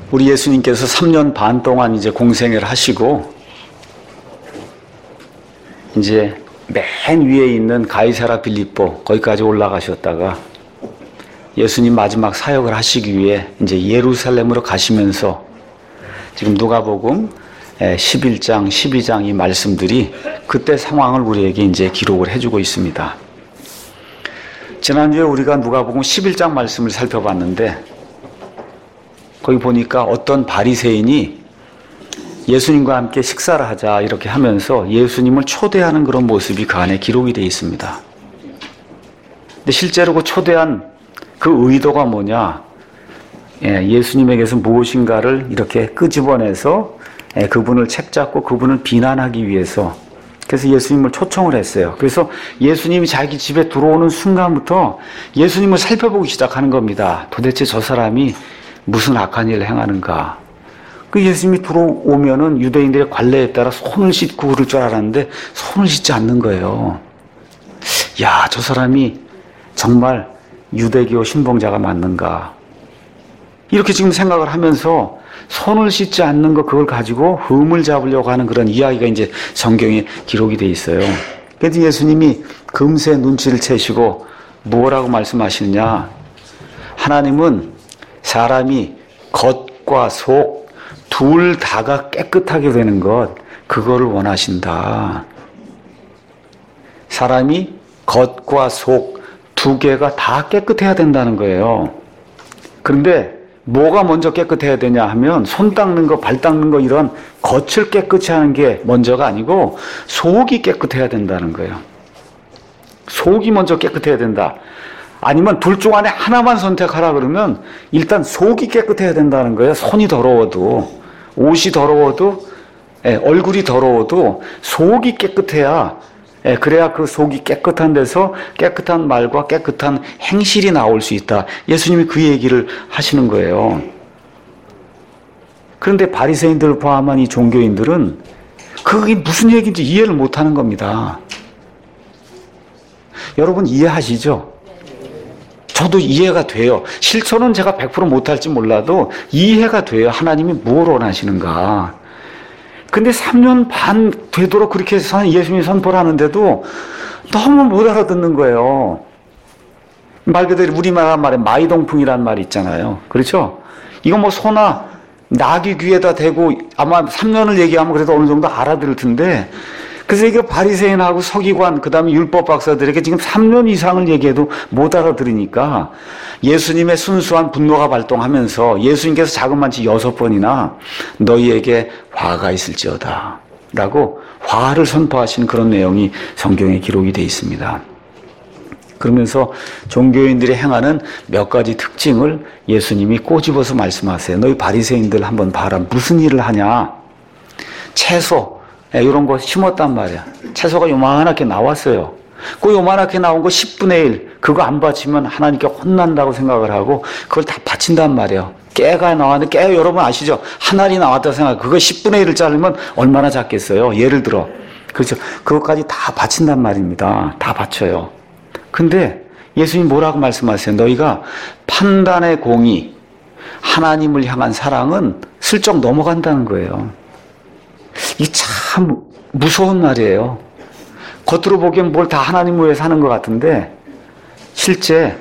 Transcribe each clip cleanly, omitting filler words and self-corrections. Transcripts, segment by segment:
우리 예수님께서 3년 반 동안 이제 공생애를 하시고 이제 맨 위에 있는 가이사라 빌립보 거기까지 올라가셨다가 예수님 마지막 사역을 하시기 위해 이제 예루살렘으로 가시면서 지금 누가복음 11장, 12장 이 말씀들이 그때 상황을 우리에게 이제 기록을 해주고 있습니다. 지난주에 우리가 누가복음 11장 말씀을 살펴봤는데 거기 보니까 어떤 바리새인이 예수님과 함께 식사를 하자 이렇게 하면서 예수님을 초대하는 그런 모습이 그 안에 기록이 되어 있습니다. 근데 실제로 그 초대한 그 의도가 뭐냐? 예수님에게서 무엇인가를 이렇게 끄집어내서 그분을 책잡고 그분을 비난하기 위해서 그래서 예수님을 초청을 했어요. 그래서 예수님이 자기 집에 들어오는 순간부터 예수님을 살펴보기 시작하는 겁니다. 도대체 저 사람이 무슨 악한 일을 행하는가? 그 예수님이 들어오면은 유대인들의 관례에 따라 손을 씻고 그럴 줄 알았는데 손을 씻지 않는 거예요. 야, 저 사람이 정말 유대교 신봉자가 맞는가? 이렇게 지금 생각을 하면서 손을 씻지 않는 거 그걸 가지고 흠을 잡으려고 하는 그런 이야기가 이제 성경에 기록이 돼 있어요. 그래서 예수님이 금세 눈치를 채시고 뭐라고 말씀하시느냐? 하나님은 사람이 겉과 속 둘 다가 깨끗하게 되는 것 그거를 원하신다. 사람이 겉과 속 두 개가 다 깨끗해야 된다는 거예요. 그런데 뭐가 먼저 깨끗해야 되냐 하면 손 닦는 거, 발 닦는 거 이런 겉을 깨끗이 하는 게 먼저가 아니고 속이 깨끗해야 된다는 거예요. 속이 먼저 깨끗해야 된다. 아니면 둘 중 안에 하나만 선택하라 그러면 일단 속이 깨끗해야 된다는 거예요. 손이 더러워도, 옷이 더러워도, 얼굴이 더러워도 속이 깨끗해야 그래야 그 속이 깨끗한 데서 깨끗한 말과 깨끗한 행실이 나올 수 있다. 예수님이 그 얘기를 하시는 거예요. 그런데 바리새인들을 포함한 이 종교인들은 그게 무슨 얘기인지 이해를 못하는 겁니다. 여러분 이해하시죠? 저도 이해가 돼요. 실천은 제가 100% 못할지 몰라도 이해가 돼요. 하나님이 뭘 원하시는가. 근데 3년 반 되도록 그렇게 해서 예수님이 선포를 하는데도 너무 못 알아듣는 거예요. 말 그대로 우리말 말에 마이동풍이라는 말이 있잖아요. 그렇죠? 이거 뭐 소나 낙이 귀에다 대고 아마 3년을 얘기하면 그래도 어느 정도 알아들을 텐데 그래서 이게 바리새인하고 서기관 그다음에 율법 박사들에게 지금 3년 이상을 얘기해도 못 알아들으니까 예수님의 순수한 분노가 발동하면서 예수님께서 자그만치 6번이나 너희에게 화가 있을지어다 라고 화를 선포하신 그런 내용이 성경에 기록이 되어 있습니다. 그러면서 종교인들이 행하는 몇 가지 특징을 예수님이 꼬집어서 말씀하세요. 너희 바리새인들 한번 봐라. 무슨 일을 하냐. 채소 이런 거 심었단 말이야. 채소가 요만하게 나왔어요. 그 요만하게 나온 거 10분의 1 그거 안 바치면 하나님께 혼난다고 생각을 하고 그걸 다 바친단 말이에요. 깨가 나왔는데 깨 여러분 아시죠? 한 알이 나왔다 생각. 그거 10분의 1을 자르면 얼마나 작겠어요? 예를 들어. 그렇죠. 그것까지 다 바친단 말입니다. 다 바쳐요. 근데 예수님 뭐라고 말씀하세요? 너희가 판단의 공의, 하나님을 향한 사랑은 슬쩍 넘어간다는 거예요. 이게 참 무서운 말이에요. 겉으로 보기엔 뭘 다 하나님 위해 사는 것 같은데 실제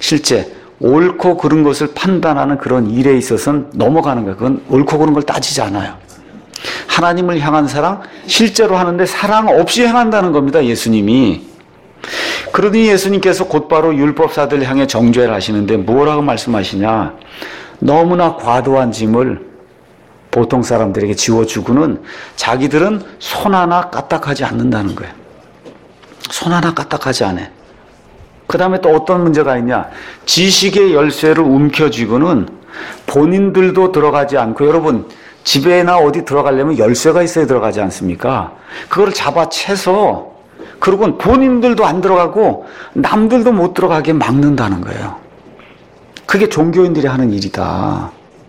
옳고 그른 것을 판단하는 그런 일에 있어서는 넘어가는 거예요. 그건 옳고 그른 걸 따지지 않아요. 하나님을 향한 사랑 실제로 하는데 사랑 없이 행한다는 겁니다. 예수님이. 그러더니 예수님께서 곧바로 율법사들 향해 정죄를 하시는데 뭐라고 말씀하시냐. 너무나 과도한 짐을 보통 사람들에게 지워주고는 자기들은 손 하나 까딱하지 않는다는 거예요. 손 하나 까딱하지 않아. 그 다음에 또 어떤 문제가 있냐. 지식의 열쇠를 움켜쥐고는 본인들도 들어가지 않고 여러분 집에나 어디 들어가려면 열쇠가 있어야 들어가지 않습니까? 그거를 잡아채서 그러고는 본인들도 안 들어가고 남들도 못 들어가게 막는다는 거예요. 그게 종교인들이 하는 일이다.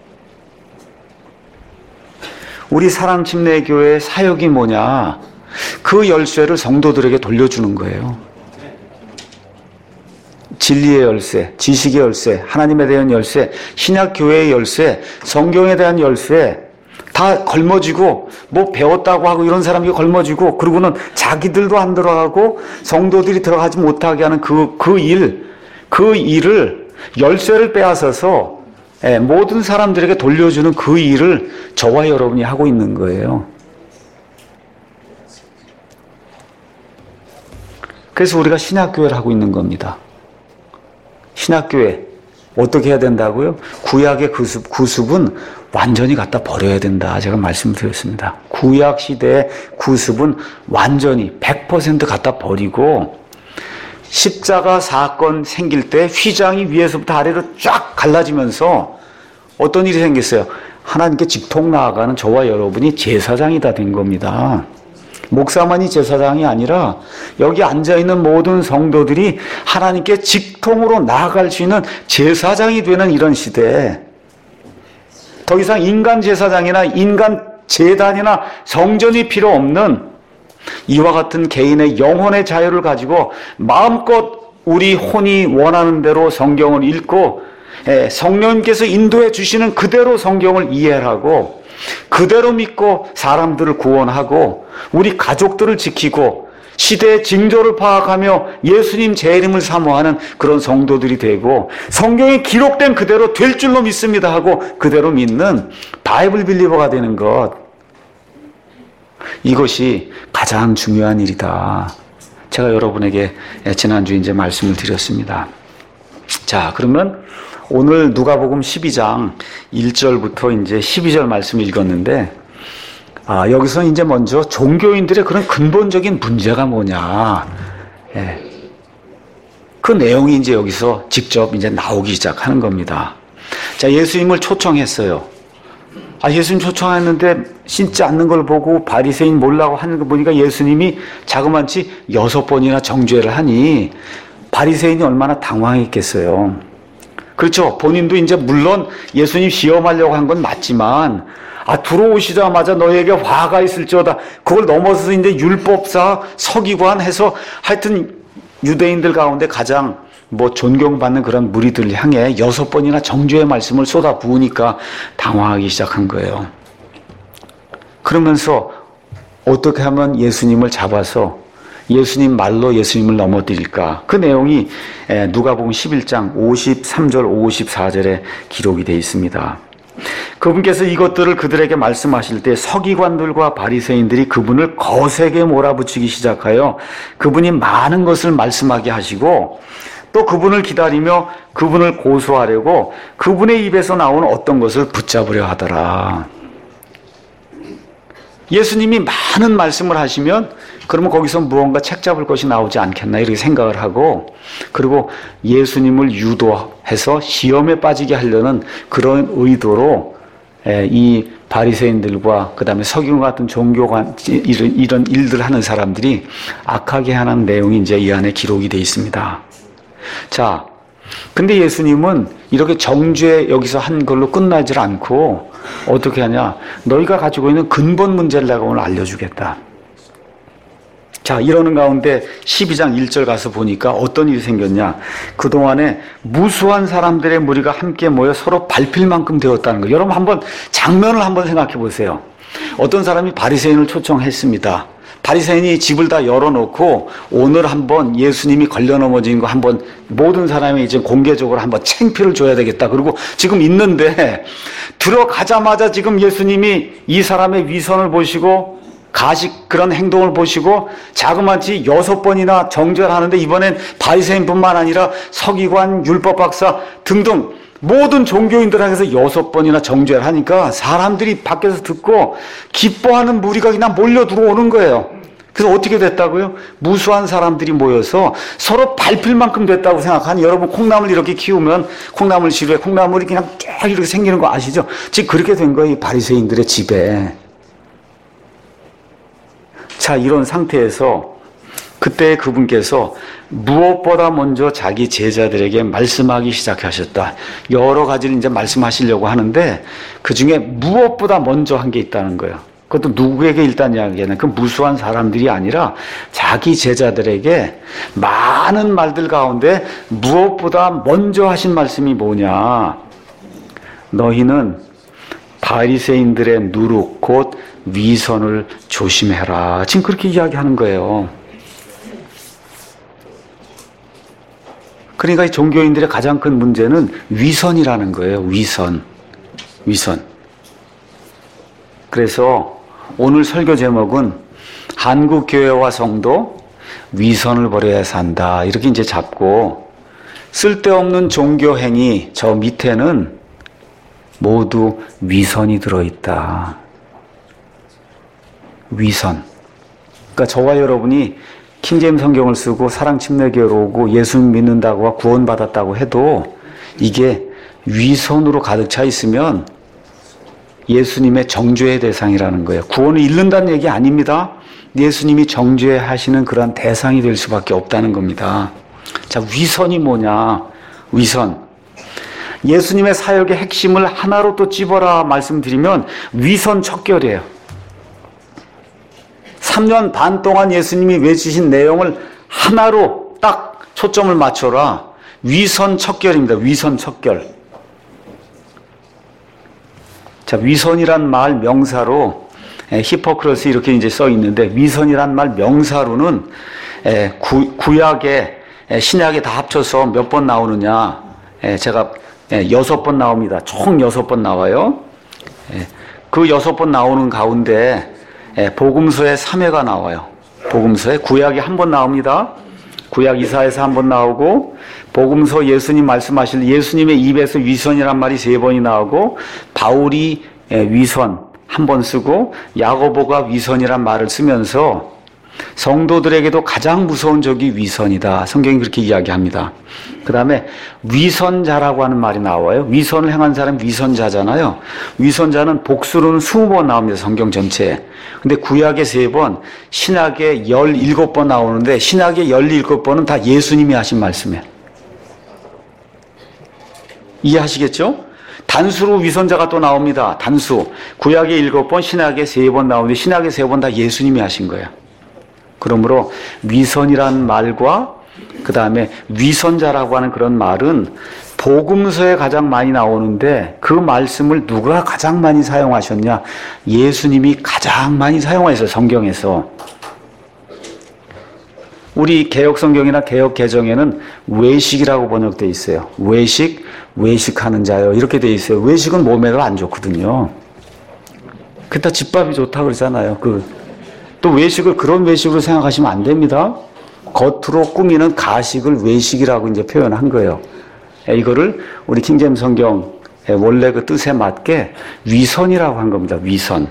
우리 사랑침례교회의 사역이 뭐냐? 그 열쇠를 성도들에게 돌려주는 거예요. 진리의 열쇠, 지식의 열쇠, 하나님에 대한 열쇠, 신약교회의 열쇠, 성경에 대한 열쇠 다 걸머지고 뭐 배웠다고 하고 이런 사람이 걸머지고 그러고는 자기들도 안 들어가고 성도들이 들어가지 못하게 하는 그 일을 열쇠를 빼앗아서 모든 사람들에게 돌려주는 그 일을 저와 여러분이 하고 있는 거예요. 그래서 우리가 신약교회를 하고 있는 겁니다. 신약교회 어떻게 해야 된다고요? 구약의 구습은 완전히 갖다 버려야 된다. 제가 말씀드렸습니다. 구약 시대의 구습은 완전히 100% 갖다 버리고 십자가 사건 생길 때 휘장이 위에서부터 아래로 쫙 갈라지면서 어떤 일이 생겼어요? 하나님께 직통 나아가는 저와 여러분이 제사장이 다 된 겁니다. 목사만이 제사장이 아니라 여기 앉아있는 모든 성도들이 하나님께 직통으로 나아갈 수 있는 제사장이 되는 이런 시대에 더 이상 인간 제사장이나 인간 제단이나 성전이 필요 없는 이와 같은 개인의 영혼의 자유를 가지고 마음껏 우리 혼이 원하는 대로 성경을 읽고 성령님께서 인도해 주시는 그대로 성경을 이해하고 그대로 믿고 사람들을 구원하고 우리 가족들을 지키고 시대의 징조를 파악하며 예수님 제 이름을 사모하는 그런 성도들이 되고 성경에 기록된 그대로 될 줄로 믿습니다 하고 그대로 믿는 바이블 빌리버가 되는 것, 이것이 가장 중요한 일이다. 제가 여러분에게 지난주에 이제 말씀을 드렸습니다. 자, 그러면 오늘 누가복음 12장 1절부터 이제 12절 말씀 읽었는데, 여기서 이제 먼저 종교인들의 그런 근본적인 문제가 뭐냐. 그 내용이 이제 여기서 직접 이제 나오기 시작하는 겁니다. 자, 예수님을 초청했어요. 예수님 초청했는데 신지 않는 걸 보고 바리새인 몰라고 하는 거 보니까 예수님이 자그마치 6번이나 정죄를 하니 바리새인이 얼마나 당황했겠어요. 그렇죠. 본인도 이제 물론 예수님 시험하려고 한 건 맞지만, 들어오시자마자 너에게 화가 있을지어다. 그걸 넘어서서 이제 율법사, 서기관 해서 하여튼 유대인들 가운데 가장 존경받는 그런 무리들 향해 6번이나 정죄의 말씀을 쏟아 부으니까 당황하기 시작한 거예요. 그러면서 어떻게 하면 예수님을 잡아서 예수님 말로 예수님을 넘어뜨릴까? 그 내용이 누가복음 11장 53절 54절에 기록이 되어 있습니다. 그분께서 이것들을 그들에게 말씀하실 때 서기관들과 바리새인들이 그분을 거세게 몰아붙이기 시작하여 그분이 많은 것을 말씀하게 하시고 또 그분을 기다리며 그분을 고소하려고 그분의 입에서 나오는 어떤 것을 붙잡으려 하더라. 예수님이 많은 말씀을 하시면 그러면 거기서 무언가 책 잡을 것이 나오지 않겠나 이렇게 생각을 하고, 그리고 예수님을 유도해서 시험에 빠지게 하려는 그런 의도로 이 바리새인들과 그 다음에 서기관 같은 종교관 이런 일들 하는 사람들이 악하게 하는 내용이 이제 이 안에 기록이 되어 있습니다. 자, 근데 예수님은 이렇게 정죄 여기서 한 걸로 끝나질 않고 어떻게 하냐? 너희가 가지고 있는 근본 문제를 내가 오늘 알려주겠다. 자, 이러는 가운데 12장 1절 가서 보니까 어떤 일이 생겼냐? 그동안에 무수한 사람들의 무리가 함께 모여 서로 밟힐 만큼 되었다는 거예요. 여러분 한번 장면을 한번 생각해 보세요. 어떤 사람이 바리새인을 초청했습니다. 바리새인이 집을 다 열어놓고 오늘 한번 예수님이 걸려 넘어진 거 한번 모든 사람이 이제 공개적으로 한번 창피를 줘야 되겠다. 그리고 지금 있는데 들어가자마자 지금 예수님이 이 사람의 위선을 보시고 가식 그런 행동을 보시고 자그마치 6번이나 정죄를 하는데 이번엔 바리새인뿐만 아니라 서기관, 율법 박사 등등 모든 종교인들에게서 6번이나 정죄를 하니까 사람들이 밖에서 듣고 기뻐하는 무리가 그냥 몰려 들어오는 거예요. 그래서 어떻게 됐다고요? 무수한 사람들이 모여서 서로 밟힐 만큼 됐다고 생각하니, 여러분 콩나물 이렇게 키우면 콩나물 시루에 콩나물이 그냥 쫙 이렇게 생기는 거 아시죠? 지금 그렇게 된 거예요, 이 바리새인들의 집에. 자, 이런 상태에서 그때 그분께서 무엇보다 먼저 자기 제자들에게 말씀하기 시작하셨다. 여러 가지를 이제 말씀하시려고 하는데 그 중에 무엇보다 먼저 한 게 있다는 거예요. 그것도 누구에게 일단 이야기하는 그 무수한 사람들이 아니라 자기 제자들에게 많은 말들 가운데 무엇보다 먼저 하신 말씀이 뭐냐? 너희는 바리새인들의 누룩 곧 위선을 조심해라. 지금 그렇게 이야기하는 거예요. 그러니까 이 종교인들의 가장 큰 문제는 위선이라는 거예요. 위선. 그래서 오늘 설교 제목은 한국 교회와 성도 위선을 버려야 산다. 이렇게 이제 잡고 쓸데없는 종교 행위 저 밑에는 모두 위선이 들어있다. 위선. 그러니까 저와 여러분이 킹제임 성경을 쓰고 사랑침례교회로 오고 예수 믿는다고 구원받았다고 해도 이게 위선으로 가득 차 있으면 예수님의 정죄의 대상이라는 거예요. 구원을 잃는다는 얘기 아닙니다. 예수님이 정죄하시는 그런 대상이 될 수밖에 없다는 겁니다. 자, 위선이 뭐냐? 위선. 예수님의 사역의 핵심을 하나로 또 찝어라 말씀드리면 위선 척결이에요. 3년 반 동안 예수님이 외치신 내용을 하나로 딱 초점을 맞춰라. 위선 척결입니다. 위선 척결. 자, 위선이란 말 명사로 히포크러스 이렇게 이제 써 있는데 위선이란 말 명사로는 구약에 신약에 다 합쳐서 몇 번 나오느냐? 제가 6번 나옵니다. 총 6번 나와요. 그 6번 나오는 가운데 복음서에 3회가 나와요. 복음서에 구약이 한 번 나옵니다. 구약 이사야에서 한 번 나오고 복음서 예수님 말씀하실 예수님의 입에서 위선이란 말이 3번이 나오고 바울이 위선 한 번 쓰고 야고보가 위선이란 말을 쓰면서 성도들에게도 가장 무서운 적이 위선이다. 성경이 그렇게 이야기합니다. 그 다음에 위선자라고 하는 말이 나와요. 위선을 행한 사람이 위선자잖아요. 위선자는 복수로는 20번 나옵니다. 성경 전체에. 근데 구약에 3번, 신약에 17번 나오는데 신약에 17번은 다 예수님이 하신 말씀이에요. 이해하시겠죠? 단수로 위선자가 또 나옵니다. 단수. 구약에 7번, 신약에 3번 나오는데 신약에 3번 다 예수님이 하신 거예요. 그러므로 위선이란 말과 그 다음에 위선자라고 하는 그런 말은 복음서에 가장 많이 나오는데 그 말씀을 누가 가장 많이 사용하셨냐? 예수님이 가장 많이 사용하셨어요. 성경에서. 우리 개혁 성경이나 개혁 개정에는 외식이라고 번역되어 있어요. 외식하는 자요. 이렇게 되어 있어요. 외식은 몸에도 안 좋거든요. 그다 집밥이 좋다 그러잖아요. 또 외식을 그런 외식으로 생각하시면 안 됩니다. 겉으로 꾸미는 가식을 외식이라고 이제 표현한 거예요. 이거를 우리 킹제임 성경 원래 그 뜻에 맞게 위선이라고 한 겁니다. 위선.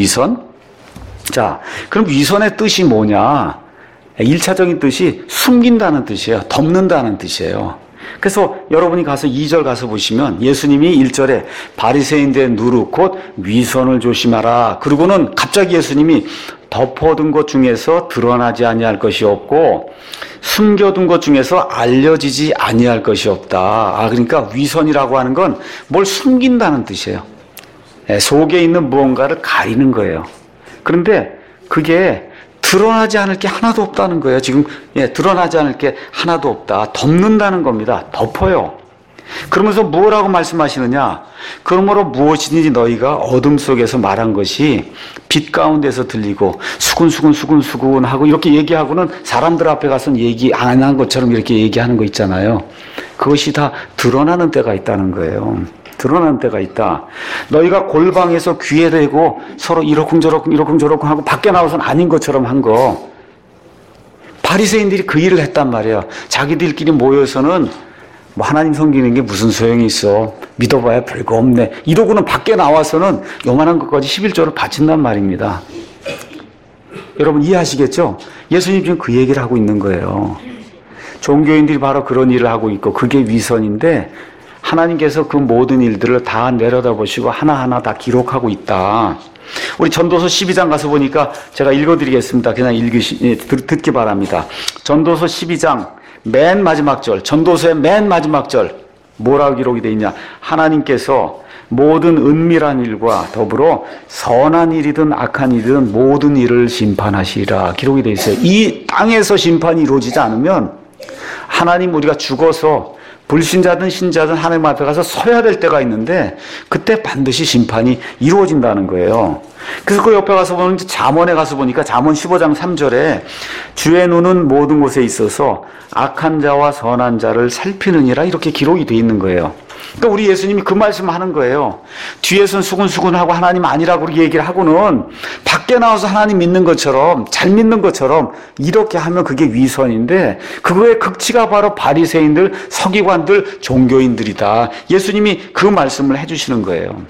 자, 그럼 위선의 뜻이 뭐냐? 1차적인 뜻이 숨긴다는 뜻이에요. 덮는다는 뜻이에요. 그래서 여러분이 가서 2절 가서 보시면 예수님이 1절에 바리새인들의 누룩 곧 위선을 조심하라. 그리고는 갑자기 예수님이 덮어둔 것 중에서 드러나지 아니할 것이 없고 숨겨둔 것 중에서 알려지지 아니할 것이 없다. 그러니까 위선이라고 하는 건 뭘 숨긴다는 뜻이에요. 속에 있는 무언가를 가리는 거예요. 그런데 그게 드러나지 않을 게 하나도 없다는 거예요. 지금 드러나지 않을 게 하나도 없다. 덮는다는 겁니다. 덮어요. 그러면서 뭐라고 말씀하시느냐? 그러므로 무엇이든지 너희가 어둠 속에서 말한 것이 빛 가운데서 들리고 수근수근 하고 이렇게 얘기하고는 사람들 앞에 가서는 얘기 안 한 것처럼 이렇게 얘기하는 거 있잖아요. 그것이 다 드러나는 때가 있다는 거예요. 드러나는 때가 있다. 너희가 골방에서 귀에 대고 서로 이러쿵저러쿵 하고 밖에 나와서는 아닌 것처럼 한 거. 바리새인들이 그 일을 했단 말이에요. 자기들끼리 모여서는 뭐 하나님 섬기는 게 무슨 소용이 있어. 믿어봐야 별거 없네. 이러고는 밖에 나와서는 요만한 것까지 11조를 바친단 말입니다. 여러분 이해하시겠죠? 예수님 지금 그 얘기를 하고 있는 거예요. 종교인들이 바로 그런 일을 하고 있고 그게 위선인데 하나님께서 그 모든 일들을 다 내려다보시고 하나하나 다 기록하고 있다. 우리 전도서 12장 가서 보니까 제가 읽어드리겠습니다. 그냥 듣기 바랍니다. 전도서 12장 맨 마지막 절, 전도서의 맨 마지막 절 뭐라고 기록이 되어 있냐? 하나님께서 모든 은밀한 일과 더불어 선한 일이든 악한 일이든 모든 일을 심판하시리라 기록이 되어 있어요. 이 땅에서 심판이 이루어지지 않으면 하나님 우리가 죽어서 불신자든 신자든 하나님 앞에 가서 서야 될 때가 있는데 그때 반드시 심판이 이루어진다는 거예요. 그래서 그 옆에 가서 보면 잠언에 가서 보니까 잠언 15장 3절에 주의 눈은 모든 곳에 있어서 악한 자와 선한 자를 살피느니라 이렇게 기록이 되어 있는 거예요. 그러니까 우리 예수님이 그 말씀을 하는 거예요. 뒤에서는 수근수근하고 하나님 아니라고 그렇게 얘기를 하고는 밖에 나와서 하나님 믿는 것처럼 잘 믿는 것처럼 이렇게 하면 그게 위선인데 그거의 극치가 바로 바리새인들, 서기관들, 종교인들이다. 예수님이 그 말씀을 해주시는 거예요.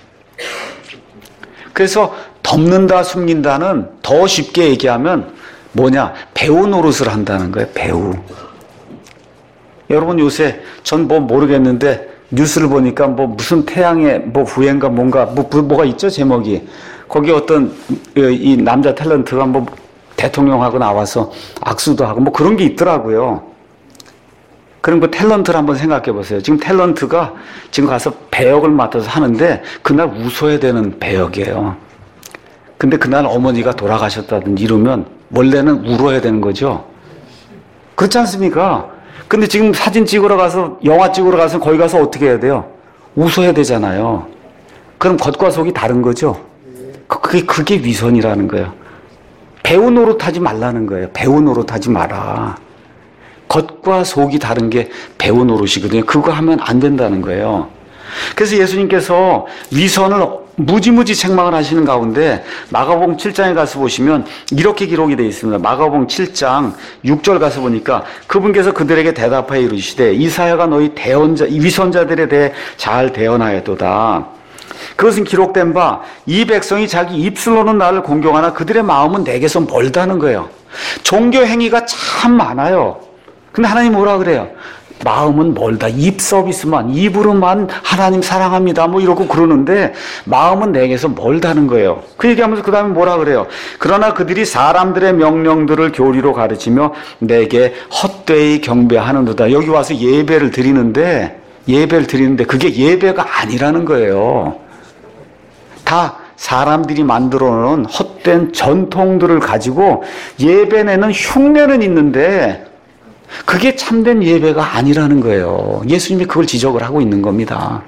그래서 덮는다, 숨긴다는 더 쉽게 얘기하면 뭐냐? 배우 노릇을 한다는 거예요. 배우. 여러분 요새 전 뭐 모르겠는데 뉴스를 보니까 뭐 무슨 태양의 뭐 후예인가 뭔가 뭐가 있죠 제목이. 거기 어떤 이 남자 탤런트가 뭐 대통령하고 나와서 악수도 하고 뭐 그런 게 있더라고요. 그럼 그 탤런트를 한번 생각해 보세요. 지금 탤런트가 지금 가서 배역을 맡아서 하는데 그날 웃어야 되는 배역이에요. 근데 그날 어머니가 돌아가셨다든지 이러면 원래는 울어야 되는 거죠. 그렇지 않습니까? 근데 지금 사진 찍으러 가서 영화 찍으러 가서 거기 가서 어떻게 해야 돼요? 웃어야 되잖아요. 그럼 겉과 속이 다른 거죠. 그게 위선이라는 거예요. 배우 노릇하지 말라는 거예요. 배우 노릇하지 마라. 겉과 속이 다른 게 배우 노릇이거든요. 그거 하면 안 된다는 거예요. 그래서 예수님께서 위선을 무지무지 책망을 하시는 가운데 마가복음 7장에 가서 보시면 이렇게 기록이 되어 있습니다. 마가복음 7장 6절 가서 보니까 그분께서 그들에게 대답하여 이르시되 이사야가 너희 위선자들에 대해 잘 대언하였도다. 그것은 기록된 바 이 백성이 자기 입술로는 나를 공경하나 그들의 마음은 내게서 멀다는 거예요. 종교 행위가 참 많아요. 근데 하나님 뭐라 그래요? 마음은 멀다. 입 서비스만, 입으로만 하나님 사랑합니다. 뭐 이러고 그러는데 마음은 내게서 멀다는 거예요. 그 얘기하면서 그 다음에 뭐라 그래요? 그러나 그들이 사람들의 명령들을 교리로 가르치며 내게 헛되이 경배하는도다. 여기 와서 예배를 드리는데 그게 예배가 아니라는 거예요. 다 사람들이 만들어 놓은 헛된 전통들을 가지고 예배내는 흉내는 있는데 그게 참된 예배가 아니라는 거예요. 예수님이 그걸 지적을 하고 있는 겁니다.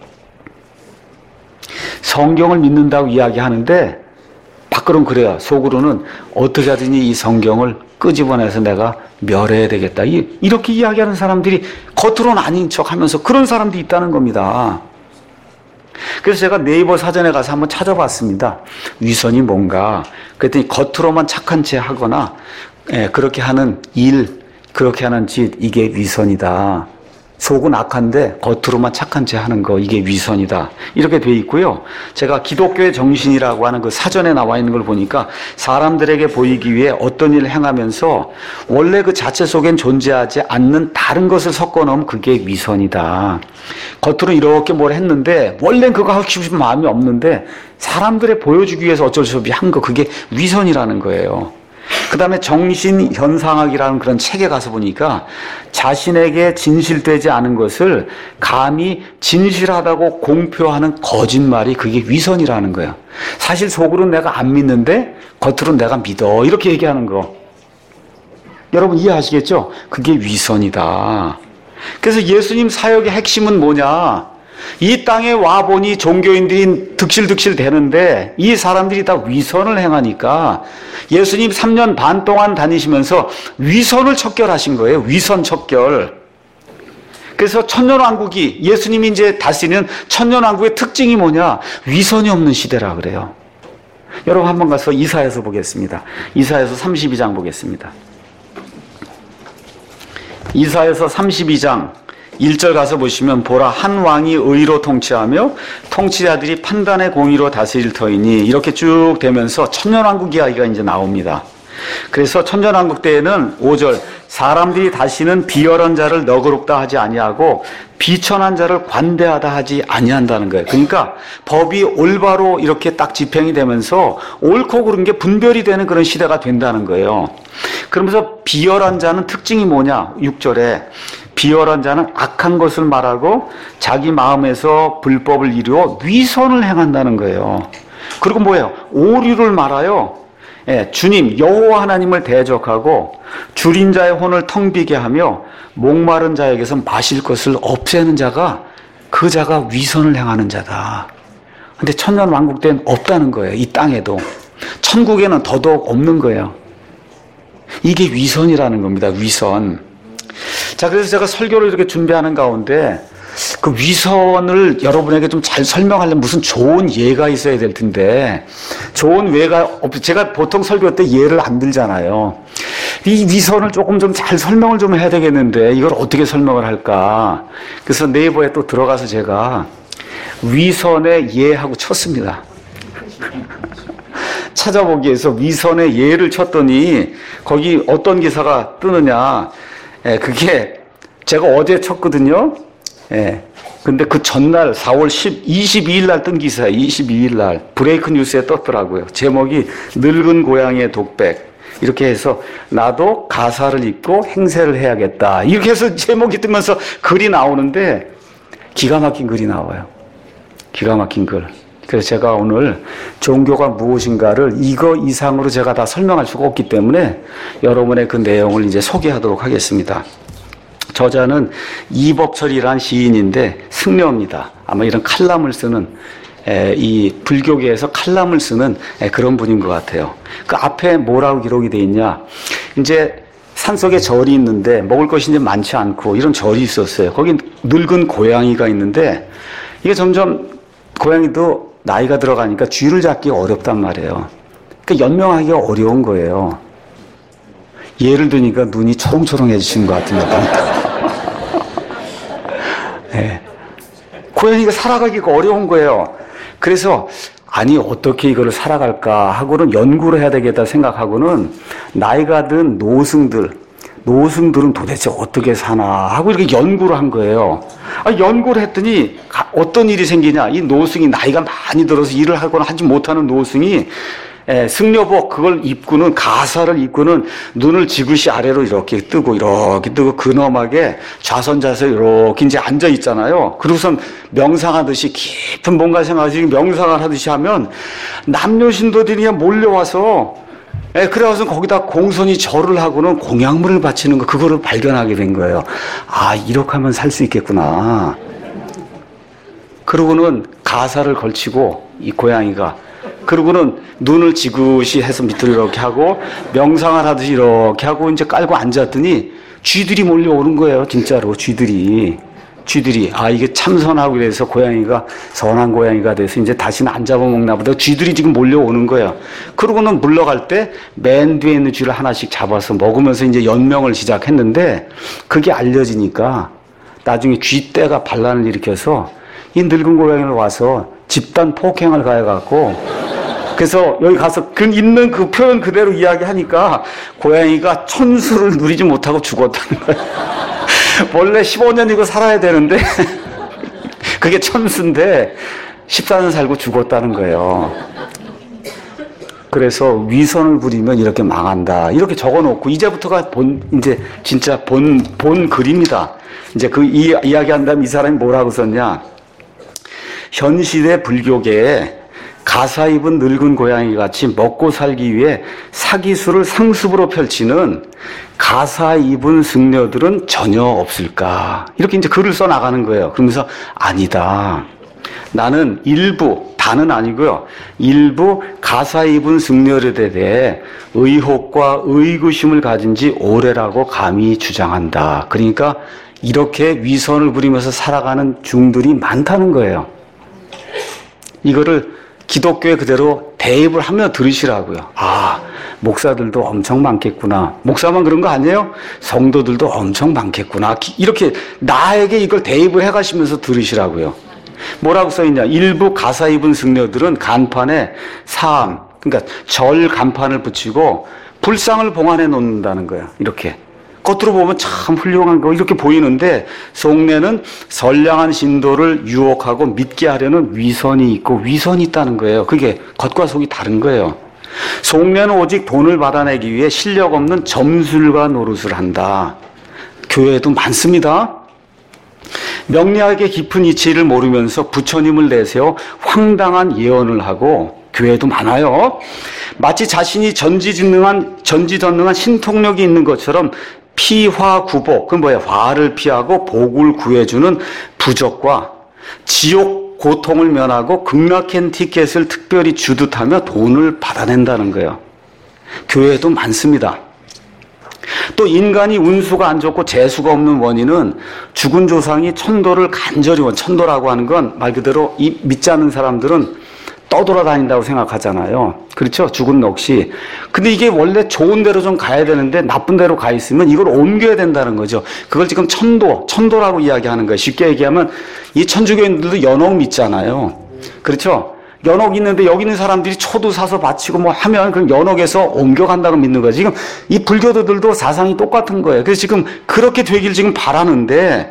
성경을 믿는다고 이야기하는데 밖으로는 그래요. 속으로는 어떻게 하든지 이 성경을 끄집어내서 내가 멸해야 되겠다. 이렇게 이야기하는 사람들이 겉으로는 아닌 척 하면서 그런 사람들이 있다는 겁니다. 그래서 제가 네이버 사전에 가서 한번 찾아봤습니다. 위선이 뭔가. 그랬더니 겉으로만 착한 채 하거나 그렇게 하는 일, 그렇게 하는 짓, 이게 위선이다. 속은 악한데 겉으로만 착한 채 하는 거, 이게 위선이다. 이렇게 돼 있고요. 제가 기독교의 정신이라고 하는 그 사전에 나와 있는 걸 보니까 사람들에게 보이기 위해 어떤 일을 행하면서 원래 그 자체 속엔 존재하지 않는 다른 것을 섞어 넣으면 그게 위선이다. 겉으로 이렇게 뭘 했는데 원래는 그거 하고 싶은 마음이 없는데 사람들에 보여주기 위해서 어쩔 수 없이 한 거, 그게 위선이라는 거예요. 그 다음에 정신현상학이라는 그런 책에 가서 보니까 자신에게 진실되지 않은 것을 감히 진실하다고 공표하는 거짓말이 그게 위선이라는 거예요. 사실 속으로는 내가 안 믿는데 겉으로는 내가 믿어. 이렇게 얘기하는 거. 여러분 이해하시겠죠? 그게 위선이다. 그래서 예수님 사역의 핵심은 뭐냐? 이 땅에 와보니 종교인들이 득실득실 되는데 이 사람들이 다 위선을 행하니까 예수님 3년 반 동안 다니시면서 위선을 척결하신 거예요. 위선 척결. 그래서 천년왕국이 예수님이 이제 다스리는 천년왕국의 특징이 뭐냐? 위선이 없는 시대라 그래요. 여러분 한번 가서 이사야서 보겠습니다. 이사야서 32장 보겠습니다. 이사야서 32장 1절 가서 보시면 보라 한 왕이 의로 통치하며 통치자들이 판단의 공의로 다스릴 터이니 이렇게 쭉 되면서 천년왕국 이야기가 이제 나옵니다. 그래서 천년왕국 때에는 5절 사람들이 다시는 비열한 자를 너그럽다 하지 아니하고 비천한 자를 관대하다 하지 아니한다는 거예요. 그러니까 법이 올바로 이렇게 딱 집행이 되면서 옳고 그른 게 분별이 되는 그런 시대가 된다는 거예요. 그러면서 비열한 자는 특징이 뭐냐? 6절에 비열한 자는 악한 것을 말하고 자기 마음에서 불법을 이루어 위선을 행한다는 거예요. 그리고 뭐예요? 오류를 말하여 주님 여호와 하나님을 대적하고 줄인 자의 혼을 텅 비게 하며 목마른 자에게서 마실 것을 없애는 자가 그 자가 위선을 행하는 자다. 근데 천년 왕국 때는 없다는 거예요. 이 땅에도. 천국에는 더더욱 없는 거예요. 이게 위선이라는 겁니다. 위선. 자, 그래서 제가 설교를 이렇게 준비하는 가운데 그 위선을 여러분에게 좀 잘 설명하려면 무슨 좋은 예가 있어야 될 텐데 좋은 예가 제가 보통 설교 때 예를 안 들잖아요. 이 위선을 조금 좀 잘 설명을 좀 해야 되겠는데 이걸 어떻게 설명을 할까? 그래서 네이버에 또 들어가서 제가 위선의 예하고 쳤습니다. 찾아보기 위해서 위선의 예를 쳤더니 거기 어떤 기사가 뜨느냐. 그게 제가 어제 쳤거든요. 근데 그 전날 4월 22일 날 뜬 기사예요. 22일 날 브레이크 뉴스에 떴더라고요. 제목이 늙은 고양이의 독백. 이렇게 해서 나도 가사를 읽고 행세를 해야겠다. 이렇게 해서 제목이 뜨면서 글이 나오는데 기가 막힌 글이 나와요. 기가 막힌 글. 그래서 제가 오늘 종교가 무엇인가를 이거 이상으로 제가 다 설명할 수가 없기 때문에 여러분의 그 내용을 이제 소개하도록 하겠습니다. 저자는 이법철이라는 시인인데 승려입니다. 아마 이런 칼럼을 쓰는 이 불교계에서 칼럼을 쓰는 그런 분인 것 같아요. 그 앞에 뭐라고 기록이 돼 있냐? 이제 산속에 절이 있는데 먹을 것이 이제 많지 않고 이런 절이 있었어요. 거기 늙은 고양이가 있는데 이게 점점 고양이도 나이가 들어가니까 쥐를 잡기가 어렵단 말이에요. 그러니까 연명하기가 어려운 거예요. 예를 드니까 눈이 초롱초롱해지신 것 같습니다. 네. 고양이가 살아가기가 어려운 거예요. 그래서 아니 어떻게 이거를 살아갈까 하고는 연구를 해야 되겠다 생각하고는 나이가 든 노승들은 도대체 어떻게 사나 하고 이렇게 연구를 한 거예요. 연구를 했더니 어떤 일이 생기냐. 이 노승이 나이가 많이 들어서 일을 하거나 하지 못하는 노승이 승려복 그걸 입고는 가사를 입고는 눈을 지그시 아래로 이렇게 뜨고 근엄하게 좌선자세 이렇게 이제 앉아 있잖아요. 그러고선 명상하듯이 깊은 뭔가 생각하듯이 명상을 하듯이 하면 남녀 신도들이 그냥 몰려와서 그래서 거기다 공손히 절을 하고는 공양물을 바치는 거 그거를 발견하게 된 거예요. 아 이렇게 하면 살 수 있겠구나. 그러고는 가사를 걸치고 이 고양이가 그러고는 눈을 지그시 해서 밑으로 이렇게 하고 명상을 하듯이 이렇게 하고 이제 깔고 앉았더니 쥐들이 몰려오는 거예요. 진짜로 쥐들이 이게 참선하고 그래서 고양이가 선한 고양이가 돼서 이제 다시는 안 잡아먹나 보다. 쥐들이 지금 몰려오는 거예요. 그러고는 물러갈 때 맨 뒤에 있는 쥐를 하나씩 잡아서 먹으면서 이제 연명을 시작했는데 그게 알려지니까 나중에 쥐떼가 반란을 일으켜서 이 늙은 고양이를 와서 집단 폭행을 가해갖고 그래서 여기 가서 있는 그 표현 그대로 이야기하니까 고양이가 천수를 누리지 못하고 죽었다는 거예요. 원래 15년 이고 살아야 되는데 그게 천수인데 14년 살고 죽었다는 거예요. 그래서 위선을 부리면 이렇게 망한다. 이렇게 적어놓고 이제부터가 이제 진짜 본 글입니다. 이제 그 이야기한 다음 이 사람이 뭐라고 썼냐? 현 시대 불교계에 가사 입은 늙은 고양이 같이 먹고 살기 위해 사기술을 상습으로 펼치는 가사 입은 승려들은 전혀 없을까? 이렇게 이제 글을 써 나가는 거예요. 그러면서 아니다. 나는 다는 아니고요. 일부 가사 입은 승려들에 대해 의혹과 의구심을 가진 지 오래라고 감히 주장한다. 그러니까 이렇게 위선을 부리면서 살아가는 중들이 많다는 거예요. 이거를 기독교에 그대로 대입을 하며 들으시라고요. 아, 목사들도 엄청 많겠구나. 목사만 그런 거 아니에요? 성도들도 엄청 많겠구나. 이렇게 나에게 이걸 대입을 해가시면서 들으시라고요. 뭐라고 써있냐? 일부 가사 입은 승려들은 간판에 사암, 그러니까 절 간판을 붙이고 불상을 봉안해 놓는다는 거예요. 이렇게. 겉으로 보면 참 훌륭한 거 이렇게 보이는데 속내는 선량한 신도를 유혹하고 믿게 하려는 위선이 있고 위선이 있다는 거예요. 그게 겉과 속이 다른 거예요. 속내는 오직 돈을 받아내기 위해 실력 없는 점술과 노릇을 한다. 교회에도 많습니다. 명리학의 깊은 이치를 모르면서 부처님을 내세워 황당한 예언을 하고 교회도 많아요. 마치 자신이 전지전능한 신통력이 있는 것처럼 피화구복, 그건 뭐야? 화를 피하고 복을 구해주는 부적과 지옥 고통을 면하고 극락행 티켓을 특별히 주듯 하며 돈을 받아낸다는 거예요. 교회에도 많습니다. 또 인간이 운수가 안 좋고 재수가 없는 원인은 죽은 조상이 천도를 간절히 천도라고 하는 건 말 그대로 이 믿지 않는 사람들은 떠돌아다닌다고 생각하잖아요. 그렇죠? 죽은 넋이. 근데 이게 원래 좋은 데로 좀 가야 되는데 나쁜 데로 가 있으면 이걸 옮겨야 된다는 거죠. 그걸 지금 천도라고 이야기하는 거예요. 쉽게 얘기하면 이 천주교인들도 연옥 믿잖아요. 그렇죠? 연옥 있는데 여기 있는 사람들이 초도 사서 바치고 뭐 하면 그럼 연옥에서 옮겨간다고 믿는 거예요. 지금 이 불교도들도 사상이 똑같은 거예요. 그래서 지금 그렇게 되길 지금 바라는데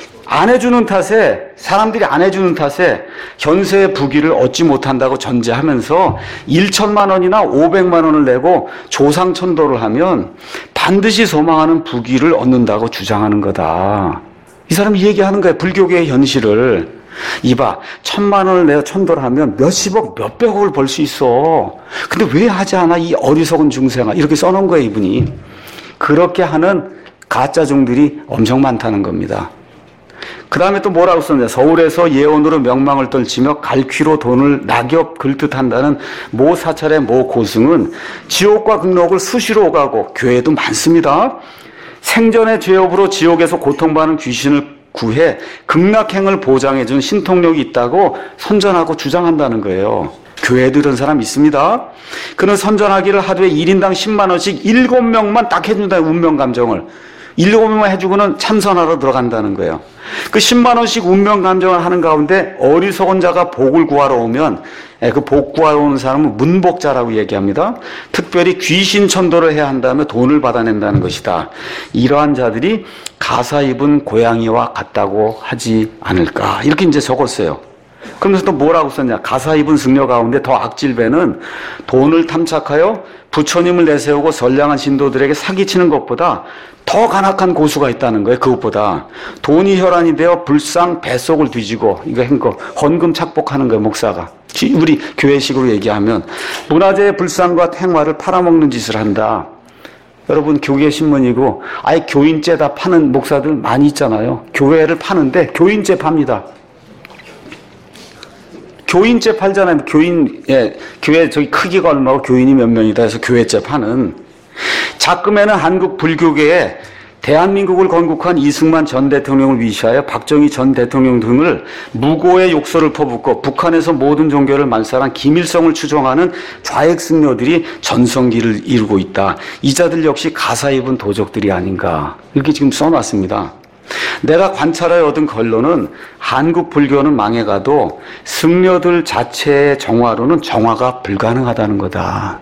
사람들이 안 해주는 탓에 현세의 부귀를 얻지 못한다고 전제하면서 1천만 원이나 500만 원을 내고 조상천도를 하면 반드시 소망하는 부귀를 얻는다고 주장하는 거다. 이 사람이 얘기하는 거예요. 불교계의 현실을. 이봐, 1,000만 원을 내가 천도를 하면 몇십억, 몇백억을 벌 수 있어. 근데 왜 하지 않아? 이 어리석은 중생아. 이렇게 써놓은 거예요, 이분이. 그렇게 하는 가짜종들이 엄청 많다는 겁니다. 그 다음에 또 뭐라고 썼냐. 서울에서 예언으로 명망을 떨치며 갈퀴로 돈을 낙엽 긁듯 한다는 모 사찰의 모 고승은 지옥과 극락을 수시로 오가고 교회도 많습니다. 생전의 죄업으로 지옥에서 고통받는 귀신을 구해 극락행을 보장해준 신통력이 있다고 선전하고 주장한다는 거예요. 교회에도 이런 사람 있습니다. 그는 선전하기를 하루에 1인당 10만 원씩 7명만 딱 해준다. 운명감정을. 7명만 해주고는 참선하러 들어간다는 거예요. 그 10만 원씩 운명감정을 하는 가운데 어리석은 자가 복을 구하러 오면 그 복 구하러 오는 사람은 문복자라고 얘기합니다. 특별히 귀신 천도를 해야 한다며 돈을 받아낸다는 것이다. 이러한 자들이 가사 입은 고양이와 같다고 하지 않을까. 이렇게 이제 적었어요. 그러면서 또 뭐라고 썼냐. 가사 입은 승려 가운데 더 악질배는 돈을 탐착하여 부처님을 내세우고 선량한 신도들에게 사기치는 것보다 더 간악한 고수가 있다는 거예요. 그것보다. 돈이 혈안이 되어 불상 뱃속을 뒤지고 이거 한 거 헌금 착복하는 거예요. 목사가. 우리 교회식으로 얘기하면 문화재의 불상과 탱화를 팔아먹는 짓을 한다. 여러분 교계 신문이고 아예 교인죄다 파는 목사들 많이 있잖아요. 교회를 파는데 교인죄 팝니다. 교인죄 팔잖아요. 교회 저기 크기가 얼마고 교인이 몇 명이다 해서 교회죄 파는. 작금에는 한국 불교계에 대한민국을 건국한 이승만 전 대통령을 위시하여 박정희 전 대통령 등을 무고의 욕설을 퍼붓고 북한에서 모든 종교를 말살한 김일성을 추종하는 좌익 승려들이 전성기를 이루고 있다. 이자들 역시 가사 입은 도적들이 아닌가. 이렇게 지금 써놨습니다. 내가 관찰하여 얻은 결론은 한국 불교는 망해가도 승려들 자체의 정화로는 정화가 불가능하다는 거다.